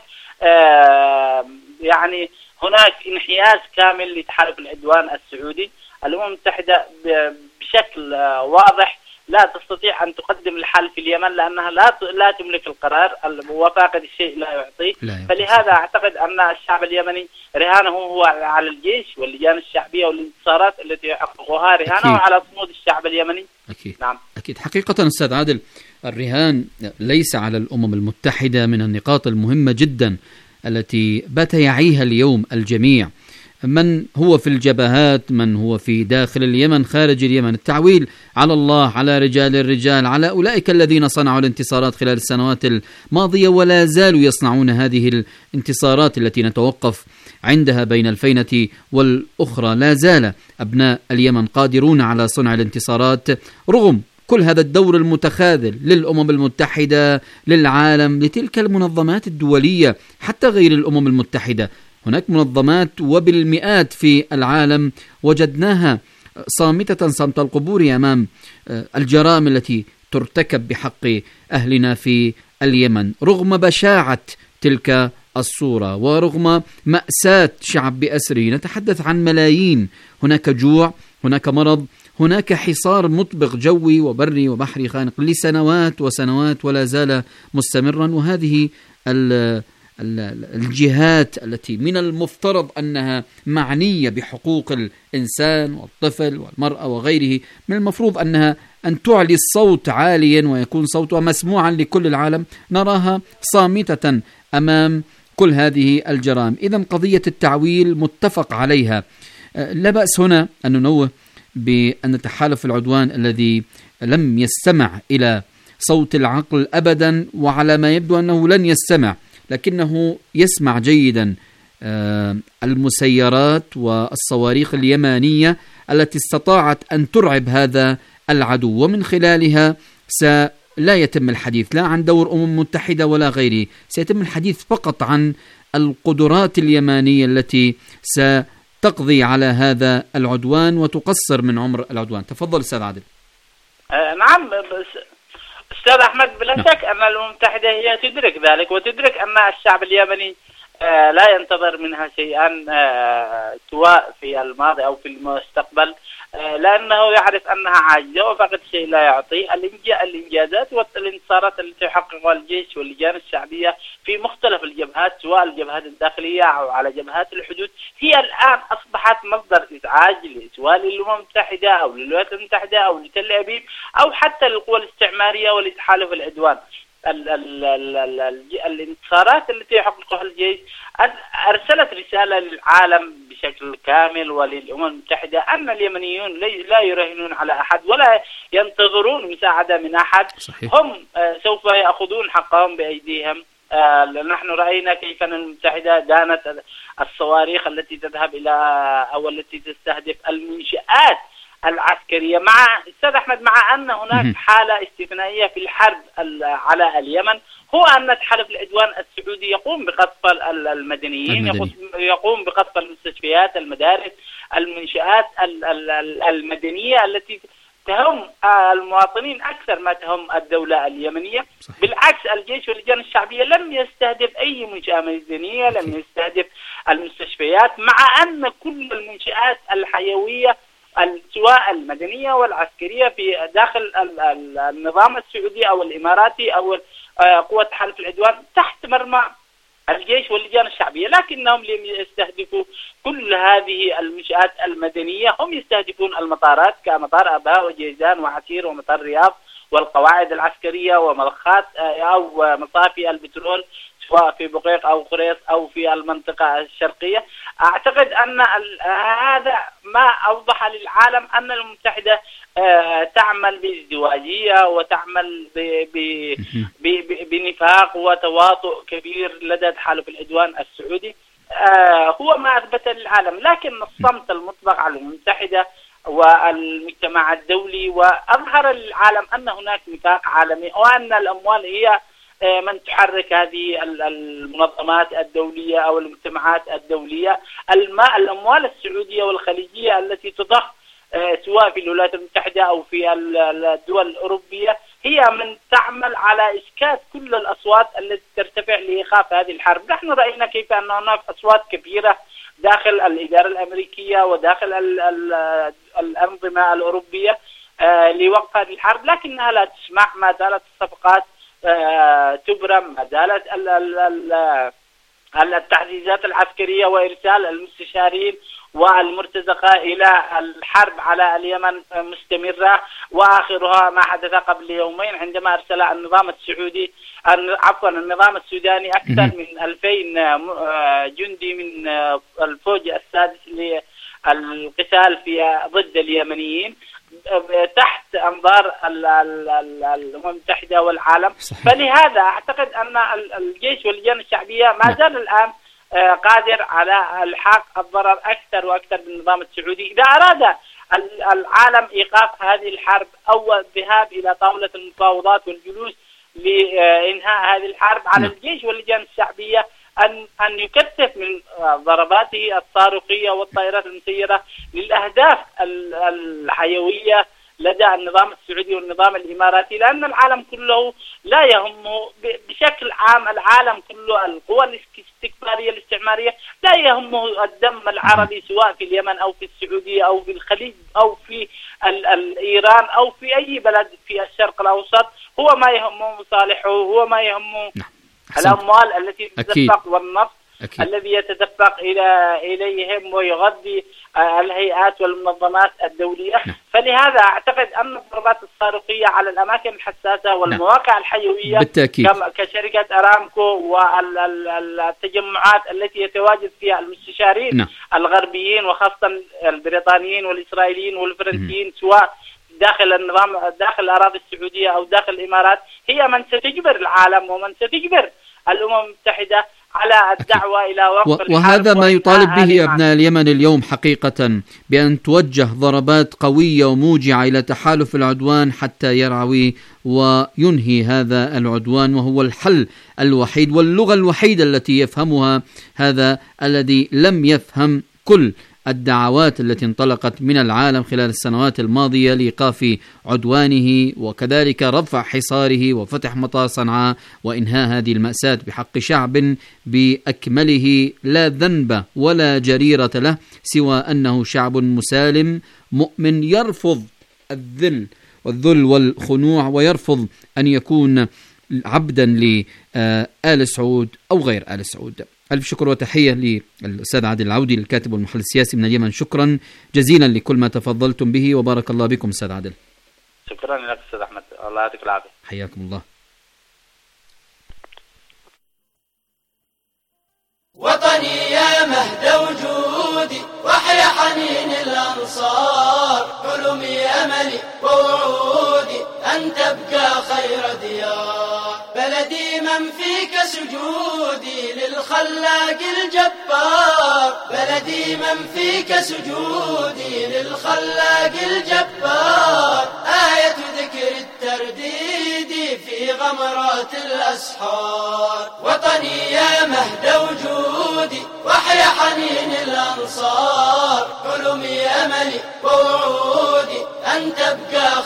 يعني هناك انحياز كامل لتحالف العدوان السعودي. الأمم المتحدة بشكل واضح لا تستطيع أن تقدم الحل في اليمن لأنها لا تملك القرار، وفاقد الشيء لا يعطيه. فلهذا أعتقد أن الشعب اليمني رهانه هو على الجيش واللجان الشعبية والانتصارات التي يحققها، رهانه على صمود الشعب اليمني. أكيد. نعم. أكيد. حقيقة أستاذ عادل، الرهان ليس على الأمم المتحدة من النقاط المهمة جدا التي بات يعيها اليوم الجميع، من هو في الجبهات، من هو في داخل اليمن، خارج اليمن، التعويل على الله، على رجال الرجال، على أولئك الذين صنعوا الانتصارات خلال السنوات الماضية ولا زالوا يصنعون هذه الانتصارات التي نتوقف عندها بين الفينة والأخرى. لا زال أبناء اليمن قادرون على صنع الانتصارات رغم كل هذا الدور المتخاذل للأمم المتحدة، للعالم، لتلك المنظمات الدولية، حتى غير الأمم المتحدة. هناك منظمات وبالمئات في العالم وجدناها صامتة صمت القبور أمام الجرائم التي ترتكب بحق أهلنا في اليمن، رغم بشاعة تلك الصورة ورغم مأساة شعب بأسره. نتحدث عن ملايين، هناك جوع، هناك مرض، هناك حصار مطبق جوي وبري وبحري خانق لسنوات وسنوات ولا زال مستمرا. وهذه الجهات التي من المفترض أنها معنية بحقوق الإنسان والطفل والمرأة وغيره، من المفروض أن تعلي الصوت عاليا ويكون صوتها مسموعا لكل العالم، نراها صامتة أمام كل هذه الجرائم. إذن قضية التعويل متفق عليها. لا بأس هنا أن ننوه بأن تحالف العدوان الذي لم يستمع إلى صوت العقل أبدا، وعلى ما يبدو أنه لن يستمع، لكنه يسمع جيدا المسيرات والصواريخ اليمانية التي استطاعت أن ترعب هذا العدو، ومن خلالها لا يتم الحديث لا عن دور أمم متحدة ولا غيره، سيتم الحديث فقط عن القدرات اليمانية التي ستقضي على هذا العدوان وتقصر من عمر العدوان. تفضل أستاذ عادل. نعم أستاذ أحمد، بلا شك أن الأمم المتحدة هي تدرك ذلك، وتدرك أن الشعب اليمني لا ينتظر منها شيئا سواء في الماضي أو في المستقبل، لأنه يعرف أنها عاجزة وفقد شيء لا يعطي. الإنجازات والانتصارات التي يحققها الجيش واللجان الشعبية في مختلف الجبهات، سواء الجبهات الداخلية أو على جبهات الحدود، هي الآن أصبحت مصدر إزعاج سواء للأمم المتحدة أو للولايات المتحدة أو لتل أبيب أو حتى للقوى الاستعمارية ولتحالف العدوان. الانتصارات التي يحققها الجيش أرسلت رسالة للعالم بشكل كامل وللأمم المتحدة أن اليمنيون لا يراهنون على أحد ولا ينتظرون مساعدة من أحد. صحيح. هم سوف يأخذون حقهم بأيديهم. نحن رأينا كيف أن المتحدة دانت الصواريخ التي تذهب إلى أو التي تستهدف المنشآت العسكرية. مع أستاذ أحمد، مع أن هناك حالة استثنائية في الحرب على اليمن، هو أن تحالف العدوان السعودي يقوم بقصف المدنيين، يقوم بقصف المستشفيات، المدارس، المنشآت المدنية التي تهم المواطنين أكثر ما تهم الدولة اليمنية. صحيح. بالعكس الجيش واللجان الشعبية لم يستهدف أي منشأة مدنية، لم يستهدف المستشفيات، مع أن كل المنشآت الحيوية سواء المدنية والعسكرية في داخل النظام السعودي أو الإماراتي أو قوة تحالف العدوان تحت مرمى الجيش واللجان الشعبية، لكنهم لم يستهدفوا كل هذه المنشآت المدنية. هم يستهدفون المطارات كمطار أبها وجيزان وعسير ومطار الرياض والقواعد العسكرية ومضخات أو مصافي البترول سواء في بقيق أو قريص أو في المنطقة الشرقية. أعتقد أن هذا ما أوضح للعالم أن الأمم المتحدة تعمل بازدواجية وتعمل بنفاق وتواطؤ كبير لدى تحالف العدوان السعودي. هو ما أثبت للعالم، لكن الصمت المطلق على الأمم المتحدة والمجتمع الدولي وأظهر للعالم أن هناك نفاق عالمي وأن الأموال هي من تحرك هذه المنظمات الدولية أو المجتمعات الدولية. الأموال السعودية والخليجية التي تضخ سواء في الولايات المتحدة أو في الدول الأوروبية هي من تعمل على إسكات كل الأصوات التي ترتفع لإيقاف هذه الحرب. نحن رأينا كيف أن هناك أصوات كبيرة داخل الإدارة الأمريكية وداخل الأنظمة الأوروبية لوقف هذه الحرب، لكنها لا تسمع. ما زالت الصفقات تبرم، ما زالت التعزيزات العسكرية وإرسال المستشارين والمرتزقة إلى الحرب على اليمن مستمرة، وآخرها ما حدث قبل يومين عندما أرسل النظام السوداني أكثر من 2000 جندي من الفوج السادس للقتال ضد اليمنيين تحت أنظار الأمم المتحدة والعالم. صحيح. فلهذا أعتقد أن الجيش واللجان الشعبية ما زال الآن قادر على الحاق الضرر أكثر وأكثر بالنظام السعودي. إذا أراد العالم إيقاف هذه الحرب أو الذهاب إلى طاولة المفاوضات والجلوس لإنهاء هذه الحرب، على الجيش واللجان الشعبية أن يكثف من ضرباته الصاروخية والطائرات المسيرة للأهداف الحيوية لدى النظام السعودي والنظام الإماراتي، لأن العالم كله لا يهمه بشكل عام، العالم كله القوى الاستكبارية الاستعمارية لا يهمه الدم العربي سواء في اليمن أو في السعودية أو في الخليج أو في إيران أو في أي بلد في الشرق الأوسط. هو ما يهمه مصالحه، هو ما يهمه الأموال التي تتدفق والنفط الذي يتدفق إليهم ويغذي الهيئات والمنظمات الدولية. فلهذا أعتقد أن الضربات الصاروخية على الأماكن الحساسة والمواقع الحيوية كشركة أرامكو والتجمعات التي يتواجد فيها المستشارين الغربيين وخاصة البريطانيين والإسرائيليين والفرنسيين سواء داخل النظام داخل الأراضي السعودية أو داخل الإمارات، هي من ستجبر العالم ومن ستجبر الأمم المتحدة على الدعوة إلى وقف وهذا ما يطالب به أبناء اليمن اليوم حقيقة، بأن توجه ضربات قوية وموجعة إلى تحالف العدوان حتى يرعوي وينهي هذا العدوان، وهو الحل الوحيد واللغة الوحيدة التي يفهمها هذا الذي لم يفهم كل الدعوات التي انطلقت من العالم خلال السنوات الماضية لإيقاف عدوانه وكذلك رفع حصاره وفتح مطار صنعاء وإنهاء هذه المأساة بحق شعب بأكمله لا ذنب ولا جريرة له سوى أنه شعب مسالم مؤمن يرفض الذل والخنوع ويرفض أن يكون عبدا لآل سعود أو غير آل سعود. ألف شكر وتحية للأستاذ عادل العودي الكاتب والمحلل السياسي من اليمن. شكرا جزيلا لكل ما تفضلتم به وبارك الله بكم أستاذ عادل. شكرا لك أستاذ أحمد، الله يعطيك العافية. حياكم الله. وطني يا مهد وجودي وحيا حنين الأنصار، حلمي أملي ووعودي أن تبقى خير ديار، بلدي من فيك سجودي للخلاق الجبار، بلدي من فيك سجودي للخلاق الجبار، آية ذكر الترديد في غمرات الأسحار. وطني يا مهد وجودي وحيا حنين الأنصار، حلمي أملي ووعودي أن تبقى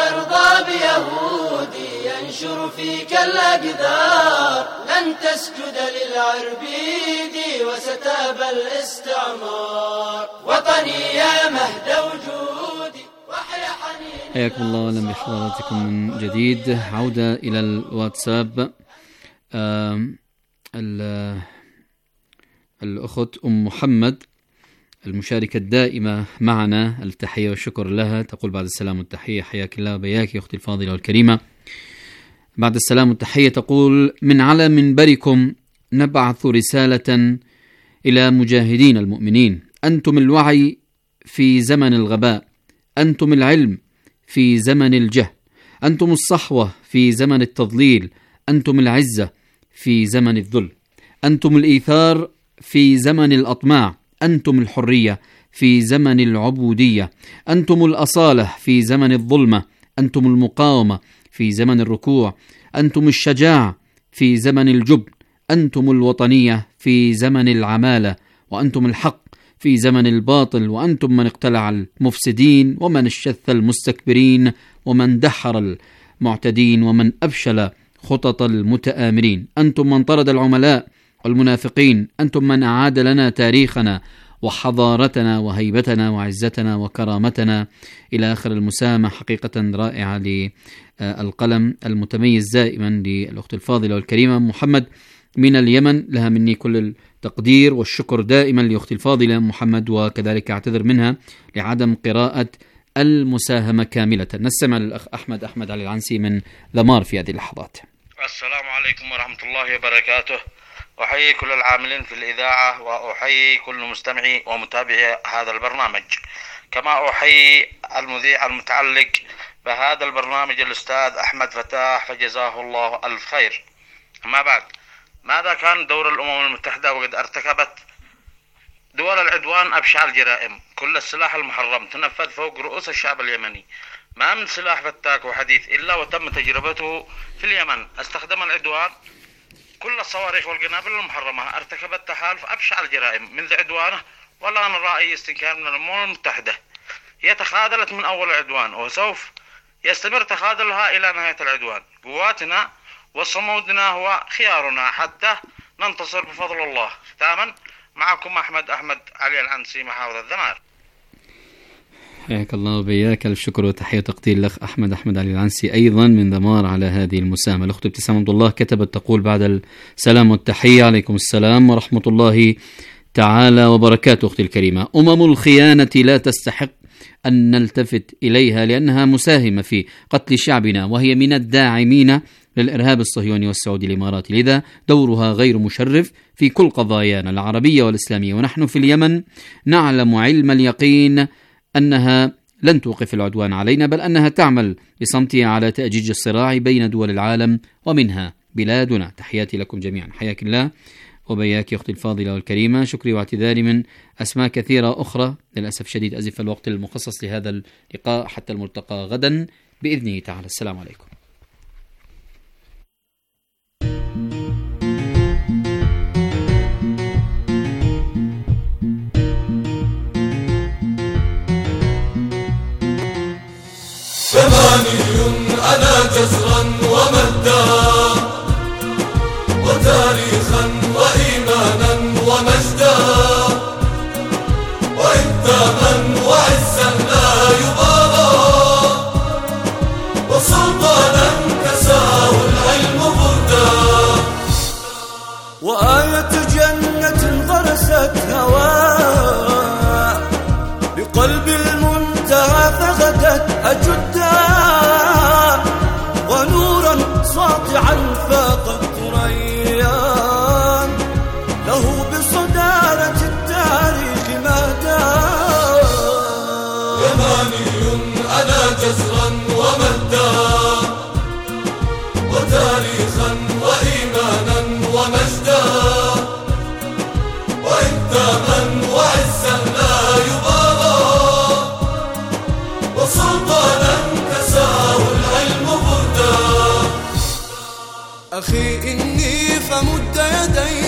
ترضى بيهودي ينشر فيك الأقدار، لن تسجد للعربيد وستأبى الاستعمار. وطني يا مهد وجودي وحيا حنين. حياكم الله واهلا بحضراتكم من جديد. عودة إلى الواتساب. الأخت أم محمد المشاركة الدائمة معنا، التحية والشكر لها، تقول بعد السلام والتحية حياك الله وبياك أختي الفاضلة والكريمة. بعد السلام والتحية تقول: من على منبركم نبعث رسالة إلى مجاهدين المؤمنين: أنتم الوعي في زمن الغباء، أنتم العلم في زمن الجهل، أنتم الصحوة في زمن التضليل، أنتم العزة في زمن الذل، أنتم الإيثار في زمن الأطماع، أنتم الحرية في زمن العبودية، أنتم الأصالة في زمن الظلمة، أنتم المقاومة في زمن الركوع، أنتم الشجاعة في زمن الجبن، أنتم الوطنية في زمن العمالة، وأنتم الحق في زمن الباطل، وأنتم من اقتلع المفسدين ومن اشتث المستكبرين ومن دحر المعتدين ومن أبشل خطط المتآمرين، أنتم من طرد العملاء والمنافقين، أنتم من أعاد لنا تاريخنا وحضارتنا وهيبتنا وعزتنا وكرامتنا إلى آخر المسامة. حقيقة رائعة للقلم المتميز دائما للأخت الفاضلة والكريمة محمد من اليمن، لها مني كل التقدير والشكر دائما لأختي الفاضلة محمد، وكذلك أعتذر منها لعدم قراءة المساهمة كاملة. نستمع للأخ أحمد علي العنسي من ذمار في هذه اللحظات. السلام عليكم ورحمة الله وبركاته. أحيي كل العاملين في الإذاعة، وأحيي كل مستمعي ومتابعي هذا البرنامج، كما أحيي المذيع المتعلق بهذا البرنامج الأستاذ أحمد فتاح فجزاه الله ألف خير. أما بعد، ماذا كان دور الأمم المتحدة وقد ارتكبت دول العدوان أبشع الجرائم؟ كل السلاح المحرم تنفذ فوق رؤوس الشعب اليمني، ما من سلاح فتاك وحديث إلا وتم تجربته في اليمن. استخدم العدوان كل الصواريخ والقنابل المحرمة، ارتكبت تحالف أبشع الجرائم منذ عدوانه، ولا نرى أي استنكار من الأمم المتحدة. هي تخاذلت من أول العدوان وسوف يستمر تخاذلها إلى نهاية العدوان. قواتنا وصمودنا هو خيارنا حتى ننتصر بفضل الله. ختاما معكم أحمد علي العنسي، محافظة ذمار. حياك الله وبياك، الف شكر وتحية وتقدير لأخ أحمد علي العنسي أيضا من ذمار على هذه المساهمة. الأخت ابتسام عبد الله كتبت تقول بعد السلام والتحية: عليكم السلام ورحمة الله تعالى وبركاته. أختي الكريمة، الخيانة لا تستحق أن نلتفت إليها لأنها مساهمة في قتل شعبنا، وهي من الداعمين للإرهاب الصهيوني والسعودي الإماراتي، لذا دورها غير مشرف في كل قضايانا العربية والإسلامية. ونحن في اليمن نعلم علم اليقين أنها لن توقف العدوان علينا، بل أنها تعمل بصمتها على تأجيج الصراع بين دول العالم ومنها بلادنا. تحياتي لكم جميعا. حياك الله وبياك يا أختي الفاضلة والكريمة. شكري واعتذاري من أسماء كثيرة أخرى، للأسف شديد أزف الوقت المخصص لهذا اللقاء حتى الملتقى غدا بإذنه تعالى. السلام عليكم. ثماني أنا جزرا ومهدا، وتاريخا وإيمانا ومجدا، وإنتاما وعزا لا يبالى، وسلطانا كساه العلم بردا، وآية جنة غرست هواء بقلب المنتهى فغدت أجدا، ونورا ساطعا فاق الثريان له بصدارة التاريخ مهدا. يماني أنا جزرا ومهدا، وتاريخا وإيمانا ومجدا،